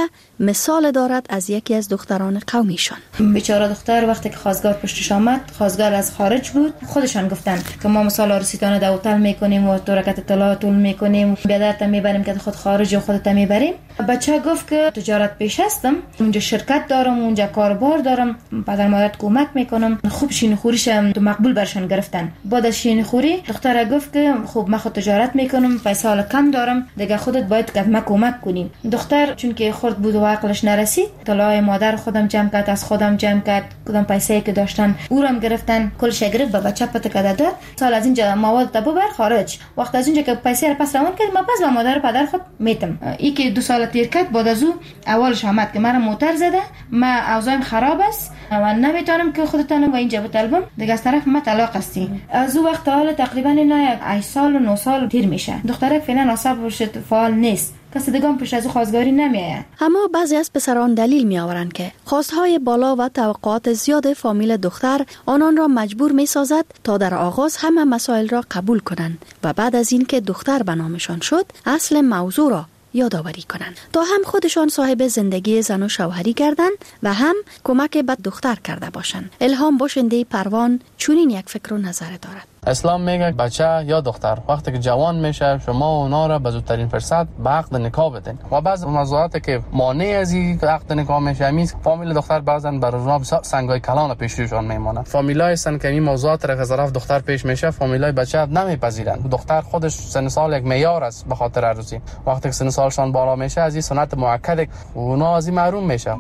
مثال دارد از یکی از دختران قومیشان. بیچاره دختر وقتی که خواستگار پشتش آمد، خواستگار از خارج بود، خودشان گفتن که ما مثلا رسیدانه در هتل میکنیم و تو رکت طلا طول میکنیم، بیادرت میبریم که خود خارج و خودت میبریم. بچه گفت که تجارت پیش هستم، اونجا شرکت دارم، اونجا کاربار دارم، پدر مادرت کمک میکنم. خوب شین خوریش مقبول برشان گرفتن. بعد از شین خوری دختر گفت که خب من خود تجارت میکنم، پیسه حالا کم دارم، دیگه خودت باید که ما کمک کنیم. دختر چون که خرد بود و عقلش نرسید، طلای مادر خودم جمع کرد، از خودم جمع کرد، کدام پیسه‌ای که داشتن او رو گرفتن، کلش گرفت، به بچه پته کده داد. سال از اینجا مواد تا ببر خارج. وقت از اینجا که پیسه رو پس روان کرد، ما پس به مادر پدر خود میتم. ای که دو سال تیر کرد، بعد از او اولش آمد که مرا موتر زده، ما اوضاعم خراب است و نمیتونم که خودتانو با اینجا بطلبم، دیگه از طرف ما طلاق هستی. از او وقت حالا تقریبا اینا هشت سال و نه سال تیر میشه. دختره فعلا عصب شد، فعال نیست، کسی دیگه پیش از خواستگاری نمیآید. اما بعضی از پسران دلیل می آورند که خواستهای بالا و توقعات زیاد فامیل دختر آنان را مجبور می سازد تا در آغاز همه مسائل را قبول کنند و بعد از این که دختر به نامشان شد اصل موضوع را یادآوری کنند تا هم خودشان صاحب زندگی زن و شوهری گردند و هم کمک به دختر کرده باشند. الهام باشنده پروان چنین یک فکر و نظر دارد. اسلام میگه بچه یا دختر وقتی که جوان میشه شما اونا را به زودترین فرصت به عقد نکاح بدین و بعض موضوعاتی که مانع از این عقد نکاح میشه همین فامیل دختر بعضن بر اونها بسیار سنگای کلان پیش روشان میمونه. فامیلای سن که این موضوعات را از طرف دختر پیش میشه فامیلای بچه نمیپذیرن. دختر خودش سن سال یک معیار است به خاطر عروسی. وقتی که سن سالشان بالا میشه از این سنت مؤکد اونا از این محروم میشه.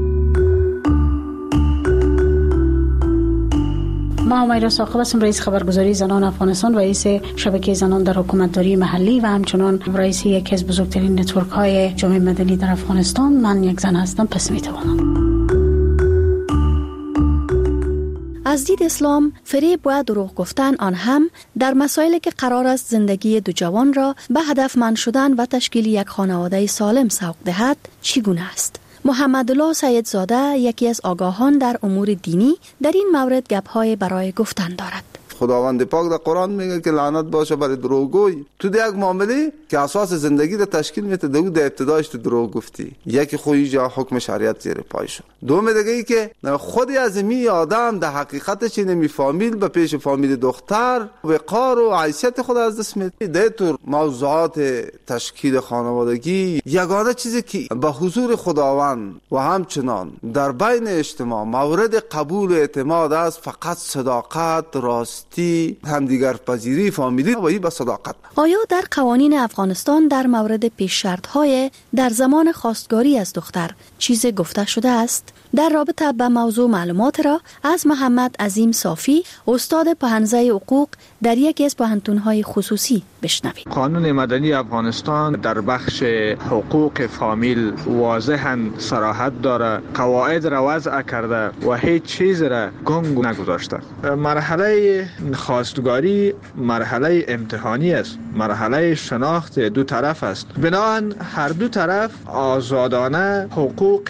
ما امیرا ثاقب هستم، رئیس خبرگزاری زنان افغانستان، رئیس شبکه زنان در حکومتداری محلی و همچنان رئیس یکی از بزرگترین نتورک های جامعه مدنی در افغانستان. من یک زن هستم، پس میتوانم. از دید اسلام فریب و دروغ گفتن آن هم در مسائلی که قرار است زندگی دو جوان را به هدفمند شدن و تشکیل یک خانواده سالم سوق دهد چگونه است؟ محمدالله سیدزاده یکی از آگاهان در امور دینی در این مورد گپ‌های برای گفتن دارد. خداوند پاک در قرآن میگه که لعنت باشه برای دروغگوی. تو در یک معامله که اساس زندگی را تشکیل میده دو در ابتدایش تو دروغ گفتی، یکی خویی جا حکم شریعت زیر پای شد. دوم دیگه ای که خودی از می آدم در حقیقتش نمی فامیل به پیش فامیل دختر وقار و حیثیت خود از دست میده. ده تو موضوعات تشکیل خانوادگی یگانه چیزی که به حضور خداوند و همچنان در بین اجتماع مورد قبول و اعتماد است فقط صداقت، راست هم دیگر پذیری فامیلی و این با صداقت. آیا در قوانین افغانستان در مورد پیش شرط های در زمان خواستگاری از دختر چیز گفته شده است؟ در رابطه با موضوع معلومات را از محمد عظیم صافی استاد پهنزه حقوق در یکی از پوهنتون‌های خصوصی بشنوید. قانون مدنی افغانستان در بخش حقوق فامیل واضحاً صراحت داره، قواعد را وضع کرده و هیچ چیز را گنگ نگذاشته. مرحله خواستگاری مرحله امتحانی است، مرحله شناخت دو طرف است. بنابراین هر دو طرف آزادانه حقوق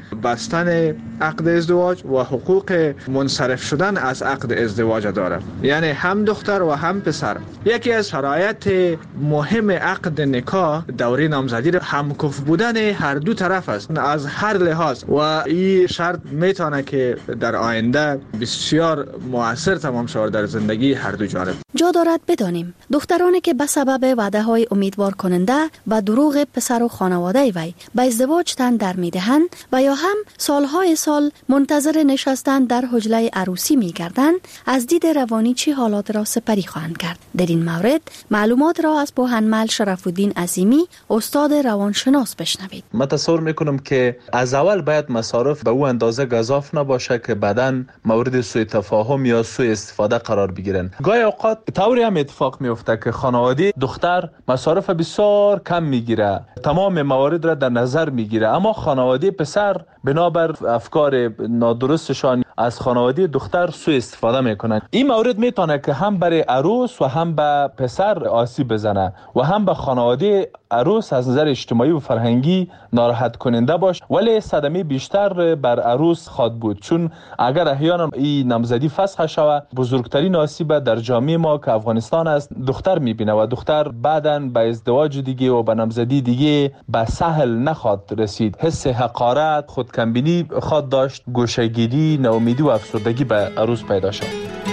بستن عقد ازدواج و حقوق منصرف شدن از عقد ازدواج داره، یعنی هم دختر و هم پسر. یکی از شرایط مهم عقد نکاح دوره نامزدی همکف بودن هر دو طرف است از هر لحاظ و این شرط میتونه که در آینده بسیار مؤثر تمام شود در زندگی هر دو جانب. جا دارد بدانیم دخترانی که به سبب وعده های امیدوار کننده و دروغ پسر و خانواده وی به ازدواج تن در میدهند و یا هم سالهای سال منتظر نشستن در حجله عروسی میگردند، از دید روانی چه حالات را سپری خواهند کرد؟ در این مورد معلومات را از بوهنمل شرف الدین عظیمی استاد روانشناس بشنوید. من تصور میکنم که از اول باید مصارف به او اندازه گزاف نباشه که بعداً مورد سوء تفاهم یا سوء استفاده قرار بگیرن. گاهی اوقات طوری هم اتفاق میفته که خانواده دختر مصارف بسیار کم میگیره، تمام موارد را در نظر میگیره، اما خانواده پسر بنابر افکار نادرستشان از خانواده دختر سوء استفاده میکنن. این مورد میتونه که هم برای عروس و هم به پسر آسیب بزنه و هم به خانواده عروس از نظر اجتماعی و فرهنگی ناراحت کننده باشه، ولی صدمه بیشتر بر عروس خواد بود، چون اگر احیانا این نامزدی فسخ شود بزرگترین آسیب در جامعه ما که افغانستان است دختر میبینه و دختر بعداً به ازدواج دیگه و به نامزدی دیگه به سهل نخواد رسید. حس حقارت، خودکمبینی خواد داشت، گوشه‌گیری، ناامیدی و افسردگی به عروس پیدا شد.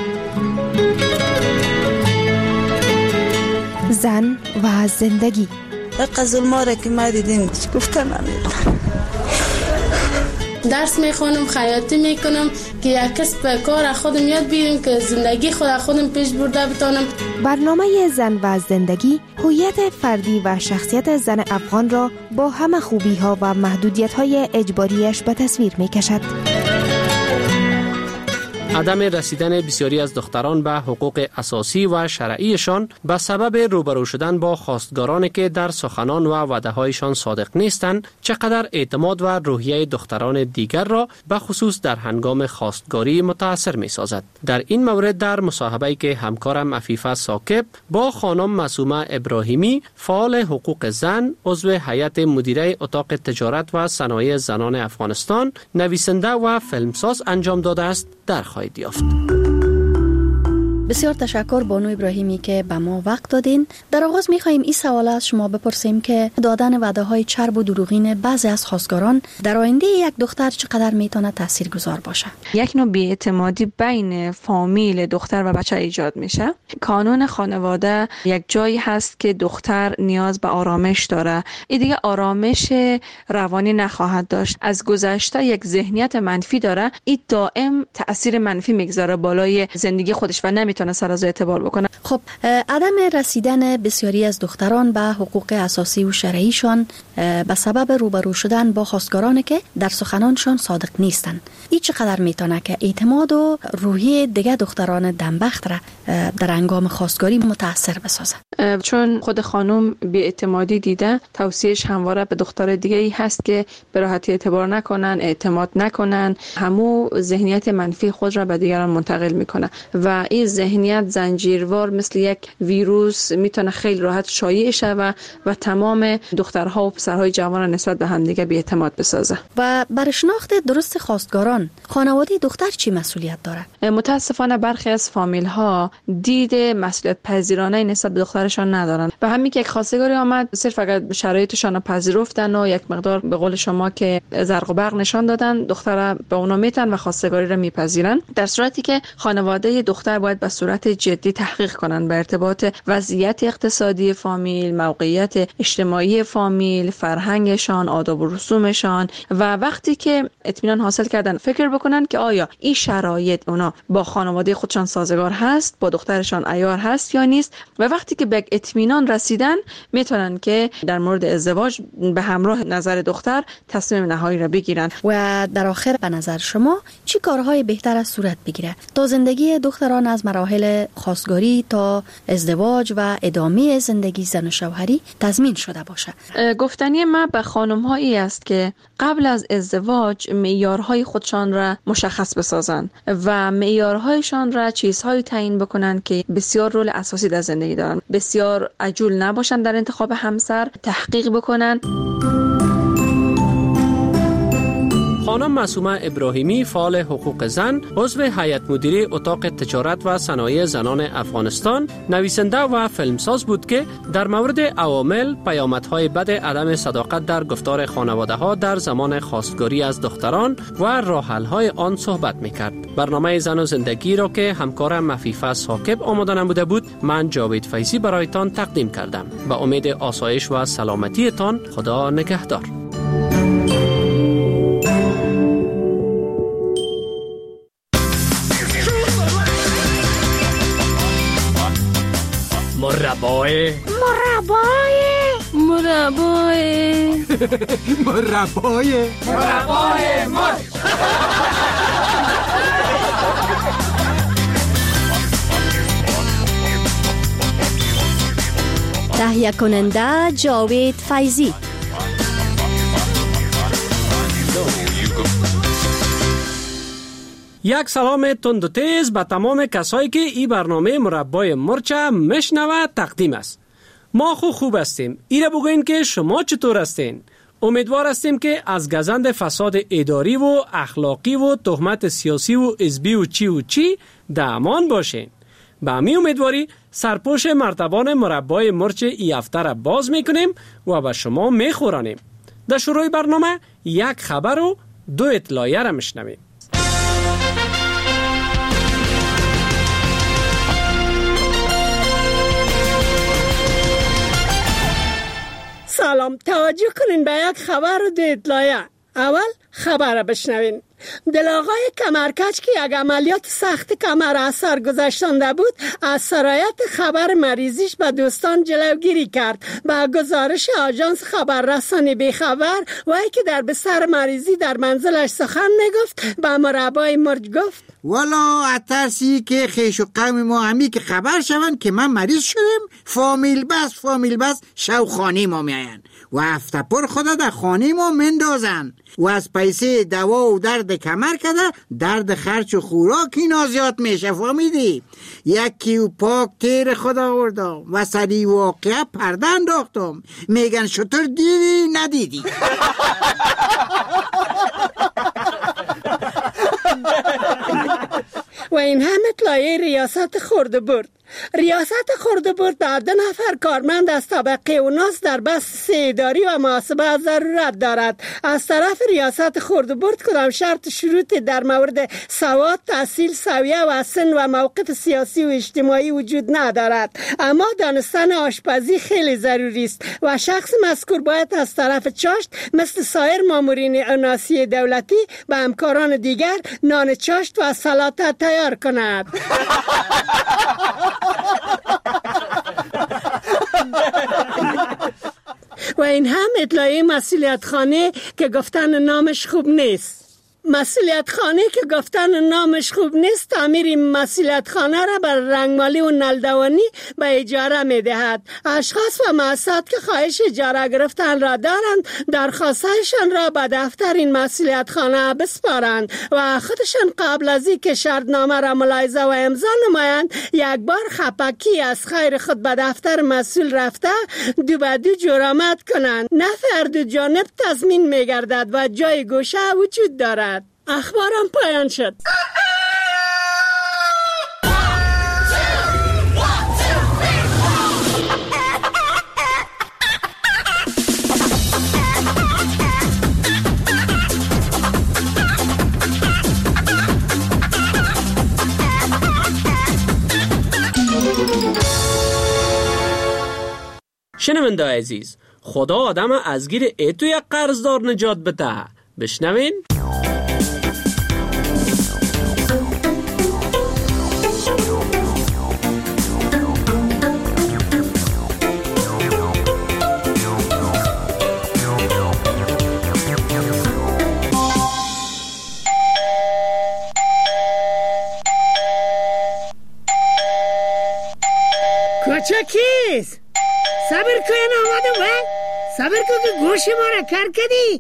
زن و زندگی ظلما را که ما دیدیم گفتن نمیدونم. درس میخوانم، خیاطی میکنم که یک کسب کار خودم یاد بگیرم که زندگی خود خودم پیش برده بتانم. برنامه زن و زندگی هویت فردی و شخصیت زن افغان را با همه خوبی ها و محدودیت های اجباریش به تصویر میکشد. عدم رسیدن بسیاری از دختران به حقوق اساسی و شرعیشان به سبب روبرو شدن با خواستگارانی که در سخنان و وعده‌هایشان صادق نیستند چقدر اعتماد و روحیه دختران دیگر را به خصوص در هنگام خواستگاری متاثر می‌سازد. در این مورد در مصاحبه‌ای که همکارم عفیفه ثاقب با خانم معصومه ابراهیمی فعال حقوق زن عضو هیئت مدیره اتاق تجارت و صنایع زنان افغانستان نویسنده و فیلمساز انجام داده است در خواهید یافت. بسیار تشکر بانو ابراهیمی که به ما وقت دادین. در آغاز می‌خوایم این سوال از شما بپرسیم که دادن وعده‌های چرب و دروغین بعضی از خواستگاران در آینده یک دختر چقدر میتونه تاثیرگذار باشه؟ یک نوع بی‌اعتمادی بین فامیل دختر و بچه ایجاد میشه. کانون خانواده یک جایی هست که دختر نیاز به آرامش داره. این دیگه آرامش روانی نخواهد داشت. از گذشته یک ذهنیت منفی داره. این دائم تأثیر منفی میگذاره بالای زندگی خودش و نمی میتونه سر از اعتبار بکنه. خب عدم رسیدن بسیاری از دختران به حقوق اساسی و شرعیشان به سبب روبرو شدن با خواستگارانی که در سخنانشان صادق نیستند، این چقدر میتونه که اعتماد و روحیه دیگه دختران دنبخت را در هنگام خواستگاری متاثر بسازه؟ چون خود خانم بی‌اعتمادی دیده، توصیهش همواره به دختر دیگه ای هست که به راحتی اعتبار نکنن، اعتماد نکنن، همو ذهنیت منفی خود را به دیگران منتقل میکنه و این ذهنیت زنجیروار مثل یک ویروس میتونه خیلی راحت شایع شود و تمام دخترها و پسرهای جوان نسبت به همدیگه بی‌اعتماد بسازه. و برای شناخت درست خواستگاران خانواده دختر چی مسئولیت داره؟ متاسفانه برخی از فامیل ها دید مسئولیت پذیرانه نسبت به دخترشان ندارن و همین که یک خواستگاری آمد صرف اگر شرایطشان رو پذیرفتن و یک مقدار به قول شما که زرق و برق نشان دادن، دختر به اونا میتن و خواستگاری رو میپذیرن، در صورتی که خانواده دختر باید به صورت جدی تحقیق کنن به ارتباط وضعیت اقتصادی فامیل، موقعیت اجتماعی فامیل، فرهنگشان، آداب و رسومشان و وقتی که اطمینان حاصل کردن فکر بکنن که آیا این شرایط اونا با خانواده خودشان سازگار هست، با دخترشان عیار هست یا نیست و وقتی که به اطمینان رسیدن میتونن که در مورد ازدواج به همراه نظر دختر تصمیم نهایی را بگیرن. و در آخر به نظر شما چی کارهای بهتر از صورت بگیره تا زندگی دختران از مراحل خواستگاری تا ازدواج و ادامه زندگی زن و شوهری تضمین شده باشه؟ گفتنی من به خانم هایی است که قبل از ازدواج معیارهای خودشان را مشخص بسازن و معیارهایشان را چیزهایی تعیین بکنن که بسیار رول اساسی در زندگی دارن. بسیار عجول نباشن در انتخاب همسر، تحقیق بکنن. خانم معصومه ابراهیمی فعال حقوق زن، عضو هیئت مدیره اتاق تجارت و صنایع زنان افغانستان، نویسنده و فیلمساز بود که در مورد عوامل، پیامدهای بد عدم صداقت در گفتار خانواده‌ها در زمان خواستگاری از دختران و راه‌حل‌های آن صحبت می‌کرد. برنامه زن و زندگی را که همکارم عفیفه ثاقب آماده نموده بود، من جاوید فیضی برایتان تقدیم کردم. به امید آسایش و سلامتیتان، خدا نگهدار. مربای مربای مربای مربای مربای مر تهیه کننده جاوید فیضی. یک سلام تند و تیز به تمام کسایی که این برنامه مربای مرچ مشنوه تقدیم است. ما خو خوب هستیم. ایره بگوین که شما چطور هستین؟ امیدوار هستیم که از گزند فساد اداری و اخلاقی و تهمت سیاسی و حزبی و چی و چی در امان باشین. به همین امیدواری سرپوش مرتبان مربای مرچ ای هفته را باز میکنیم و به شما میخورانیم. در شروع برنامه یک خبر و دو اطلاعیه را میشنویم. سلام، توجه کنین به یک خبر و دو اطلاعیه. اول خبر بشنوین. دلاغای کمرکج که یک عملیات سخت کمر از سر گذشتانده بود، از سرایت خبر مریضیش به دوستان جلوگیری کرد. با گزارش آژانس خبررسانی بیخبر، وی که در بستر مریضی در منزلش سخن میگفت، به مربای مرچ گفت والا اترسی که خیش و قوم ما همی که خبر شون که من مریض شدم، فامیل بس فامیل بس شو خانه ما میاین و هفته پر خدا در خانه ما مندازن و از پیسه دوا و درد کمر کده درد خرچ و خوراک اینا زیاد میشه. فهمیدی؟ یکی و پاک تیر خدا آوردم و سری واقعه پرده انداختم. میگن شطور دیدی ندیدی. و این هم اطلاعیه ریاست خرده‌برد. ریاست خرده‌برد به دو نفر کارمند از طبقه اوناس در بس اداری و محاسبه ضرورت دارد. از طرف ریاست خرده‌برد کدام شرط شروط در مورد سواد، تحصیل، سویه و سن و موقف سیاسی و اجتماعی وجود ندارد، اما دانستن آشپزی خیلی ضروری است و شخص مذکور باید از طرف چاشت مثل سایر مامورین اناسی دولتی به همکاران دیگر نان چاشت و سلات تیار کند. و این هم اطلاعیه مسئولیت خانه که گفتن نامش خوب نیست. مسئولیت خانه که گفتن نامش خوب نیست تعمیر مسئولیت خانه را بر رنگمالی و نلدوانی به اجاره می دهد. اشخاص و مؤسسات که خواهش اجاره گرفتن را دارند درخواستشان را به دفتر این مسئولیت خانه بسپارند و خودشان قبل از اینکه شرطنامه را ملاحظه و امضا نمایند یک بار خپکی از خیر خود به دفتر مسئول رفته دو به دو جرامت کنند. نفع دو جانب تضمین می گردد و جای گوشه وجود دارد. اخبارم پایان شد. شنونده عزیز، خدا آدم از گیر ایتو یک قرضدار نجات بده. بشنوین؟ کوچکیست، صبر کن آمدم و صبر کن که گوش ما را کر کردی.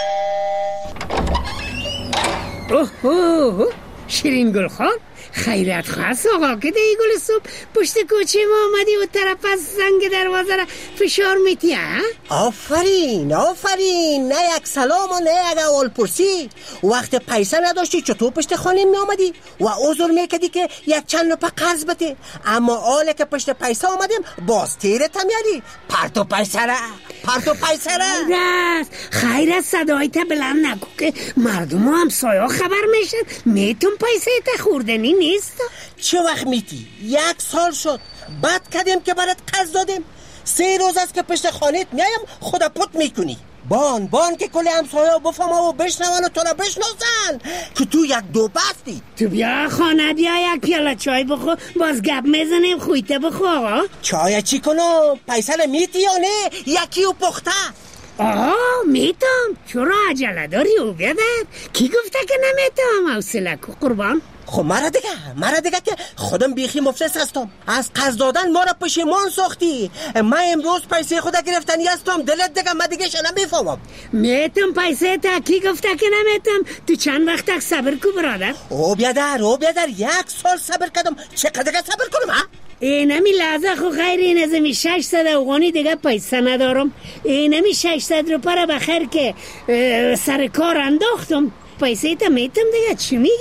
اوه اوه شیرین گل خان، خیرت خواست آقا که دی گل صبح پشت کوچه ما آمدی و طرف از زنگ دروازه را فشار میتی ها؟ آفرین آفرین، نه یک سلام و نه یک اول پرسی. وقت پیسه نداشتی چطور پشت خانه می آمدی و عذر میکردی که یک چند لپه قرض بده، اما آله که پشت پیسه آمدیم باز تیرت هم یادی پرتو پیسه را پرتو پیسه را. خیرت خیرت صدایت بلند نگو که مردم هم سایه خبر میشن. میتون پیسه تا خوردنی نیست. چه وقت میتی؟ یک سال شد بد کردیم که برات قرض دادیم. سه روز است که پشت خانهت میایم خدا پت میکنی. بان بان که کلی همسایه بفهمن و بشنون و تو را بشناسن که تو یک دو بستی. تو بیا خانه، بیا یک پیاله چای بخور، باز گپ میزنیم. خویته بخور آقا. چای چی کنم؟ پیسه میتی یا نه؟ یکی و پخته آها میتام، چرا عجله داری او بیادر؟ کی گفته که نمیتام؟ حوصله کو قربان. خب مرا دیگه مرا دیگه که خودم بیخی مفلس هستم. از قرض دادن ما را پشیمان ساختی. من امروز پیسه خود گرفتنی هستم. دلت دیگه من دیگه شنم میفهمم. میتم پیسه تا کی گفته که نمیتم؟ تو چند وقت صبر کو برادر؟ او بیادر او بیادر یک سال صبر کردم. چقدر دیگه صبر کنم ها؟ اینمی لحظه خو غیر این ازمی ششصد افغانی دیگه پیسه ندارم. اینمی ششصد روپه را بخیر که سر کار انداختم. پیسه تا میتم دیگه چی میگی؟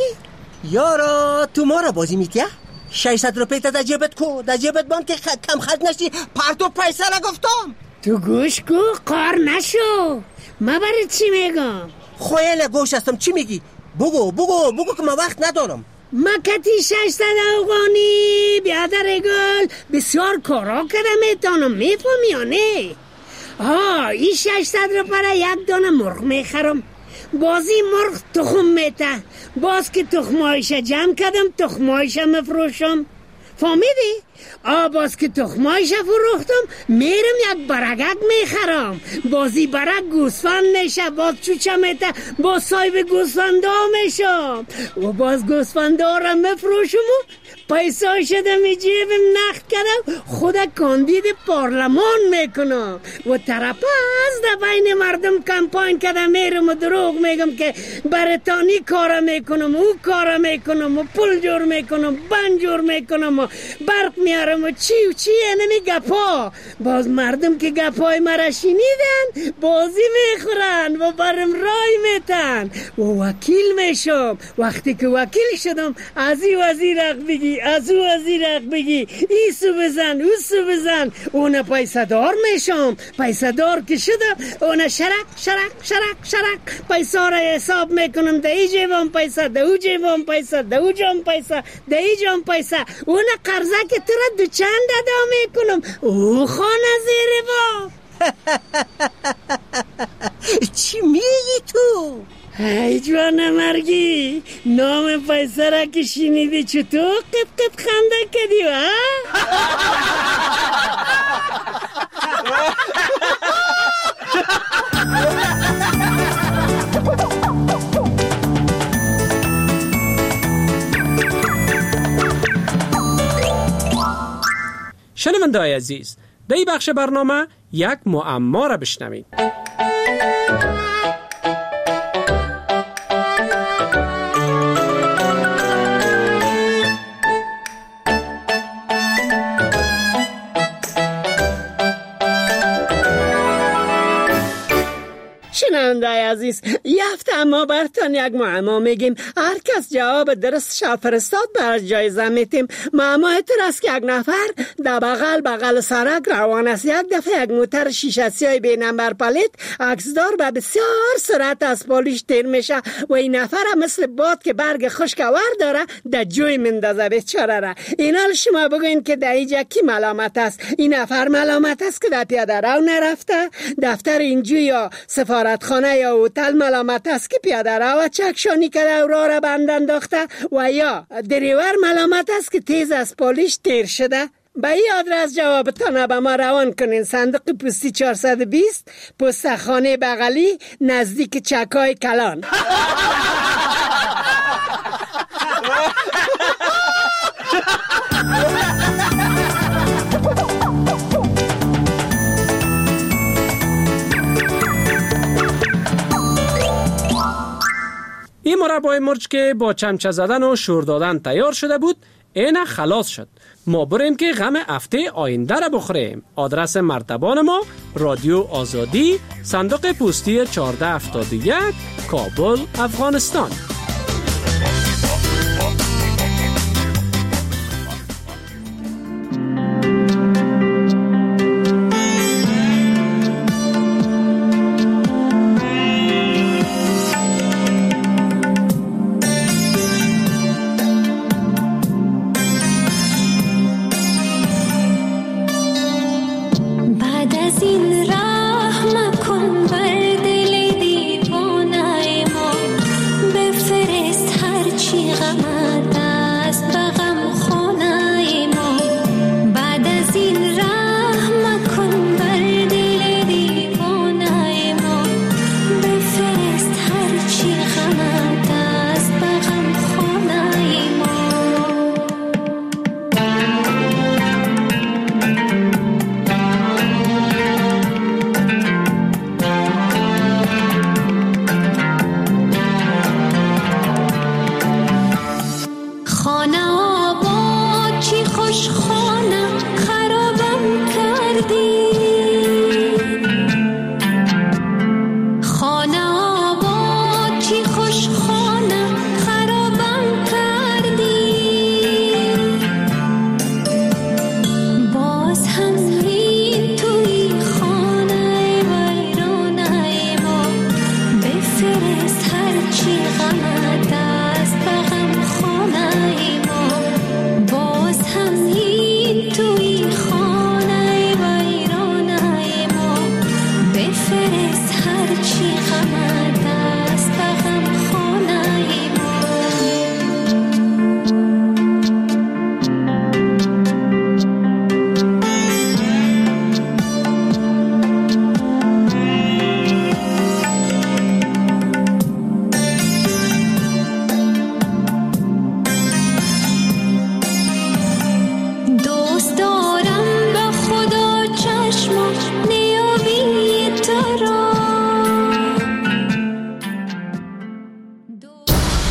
یارا تو ما را بازی میتیا؟ ششصد روپه تا در جیبت کو، در جیبت بان که کم خرج نشی. پرتو پیسه را گفتم. تو گوش کو قار نشو. ما برای چی میگم؟ خویل گوش هستم. چی میگی؟ بگو بگو بگو که ما وقت ندارم. مکتی ششصد افغانی بیادر گل بسیار کارا کرده میتونم. میفهمی یا نه؟ ها این ششصد روپه یک دانه مرغ میخرم. بازی مرغ تخم میته. باز که تخمایش جمع کردم تخمایش مفروشم. فهمیدی؟ آ باز که تخمایش فروختم میرم یک برگک میخرم. بازی برگ گوسفند میشه. باز چوچه میته. باز صاحب گوسفندا میشم و باز گوسفندا را مفروشم و پیسه شده می جیبم نقد کردم. خود کاندید پارلمان میکنم و طرف از در بین مردم کمپاین کردم. میرم و دروغ میگم که برتانی کار میکنم او کار میکنم و پول جور میکنم بند جور میکنم و برق میارم و چی و چی اینمی گپا. باز مردم که گپای مرا شنیدن بازی میخورن و برم رای میتن و وکیل میشم. وقتی که وکیل شدم از این وزیر حق بگی از او وزیر حق بگی ایسو بزن اوسو بزن اون پیسه دار میشم. پیسه دار که شدم اون شرک شرک شرک شرک پیسه را حساب میکنم. ده ای جیبم پیسه ده او جیبم پیسه ده او جام پیسه ده ای جام پیسه. اون قرضه که تر دو چند ادا میکنم. او خانه زیر با چی میگی تو؟ ای جوان مرگی نام پیسه را که شنیدی چطور قط قط خنده کردی و شنونده‌های عزیز، در این بخش برنامه یک معما را بشنوید. شنونده عزیز، یه هفته ما برتان یک معما میگیم. هر کس جواب درست شا فرستاد بر جایزه میتیم. معما اتر است که یک نفر در بغل بغل سرک روان است. یک دفعه یک موتر شیشه سیاه بی نمبر پلیت عکسدار به بسیار سرعت از پالیش تیر میشه و این نفر مثل باد که برگ خشکاور داره در جوی مندازه بیچاره را. اینا شما بگوین که در اینجا کی ملامت است؟ این نفر ملامت است که در پیاده رو نرفته؟ دفتر اینجوی یا سفارتخانه یا هتل ملامت است که پیاده رو و چکشانی کرده و راه را بند انداخته؟ و یا دریور ملامت است که تیز از پالیش تیر شده؟ به این آدرس جوابتان به ما روان کنین. صندوق پستی چهارصد و بیست پستخانه بغلی نزدیک چکای کلان. این مربای مرچ که با چمچه زدن و شور دادن تیار شده بود این خلاص شد. ما بریم که غم هفته آینده را بخوریم. آدرس مرتبان ما رادیو آزادی، صندوق پستی چهارده هفتاد و یک، کابل، افغانستان. بفرست چی غمت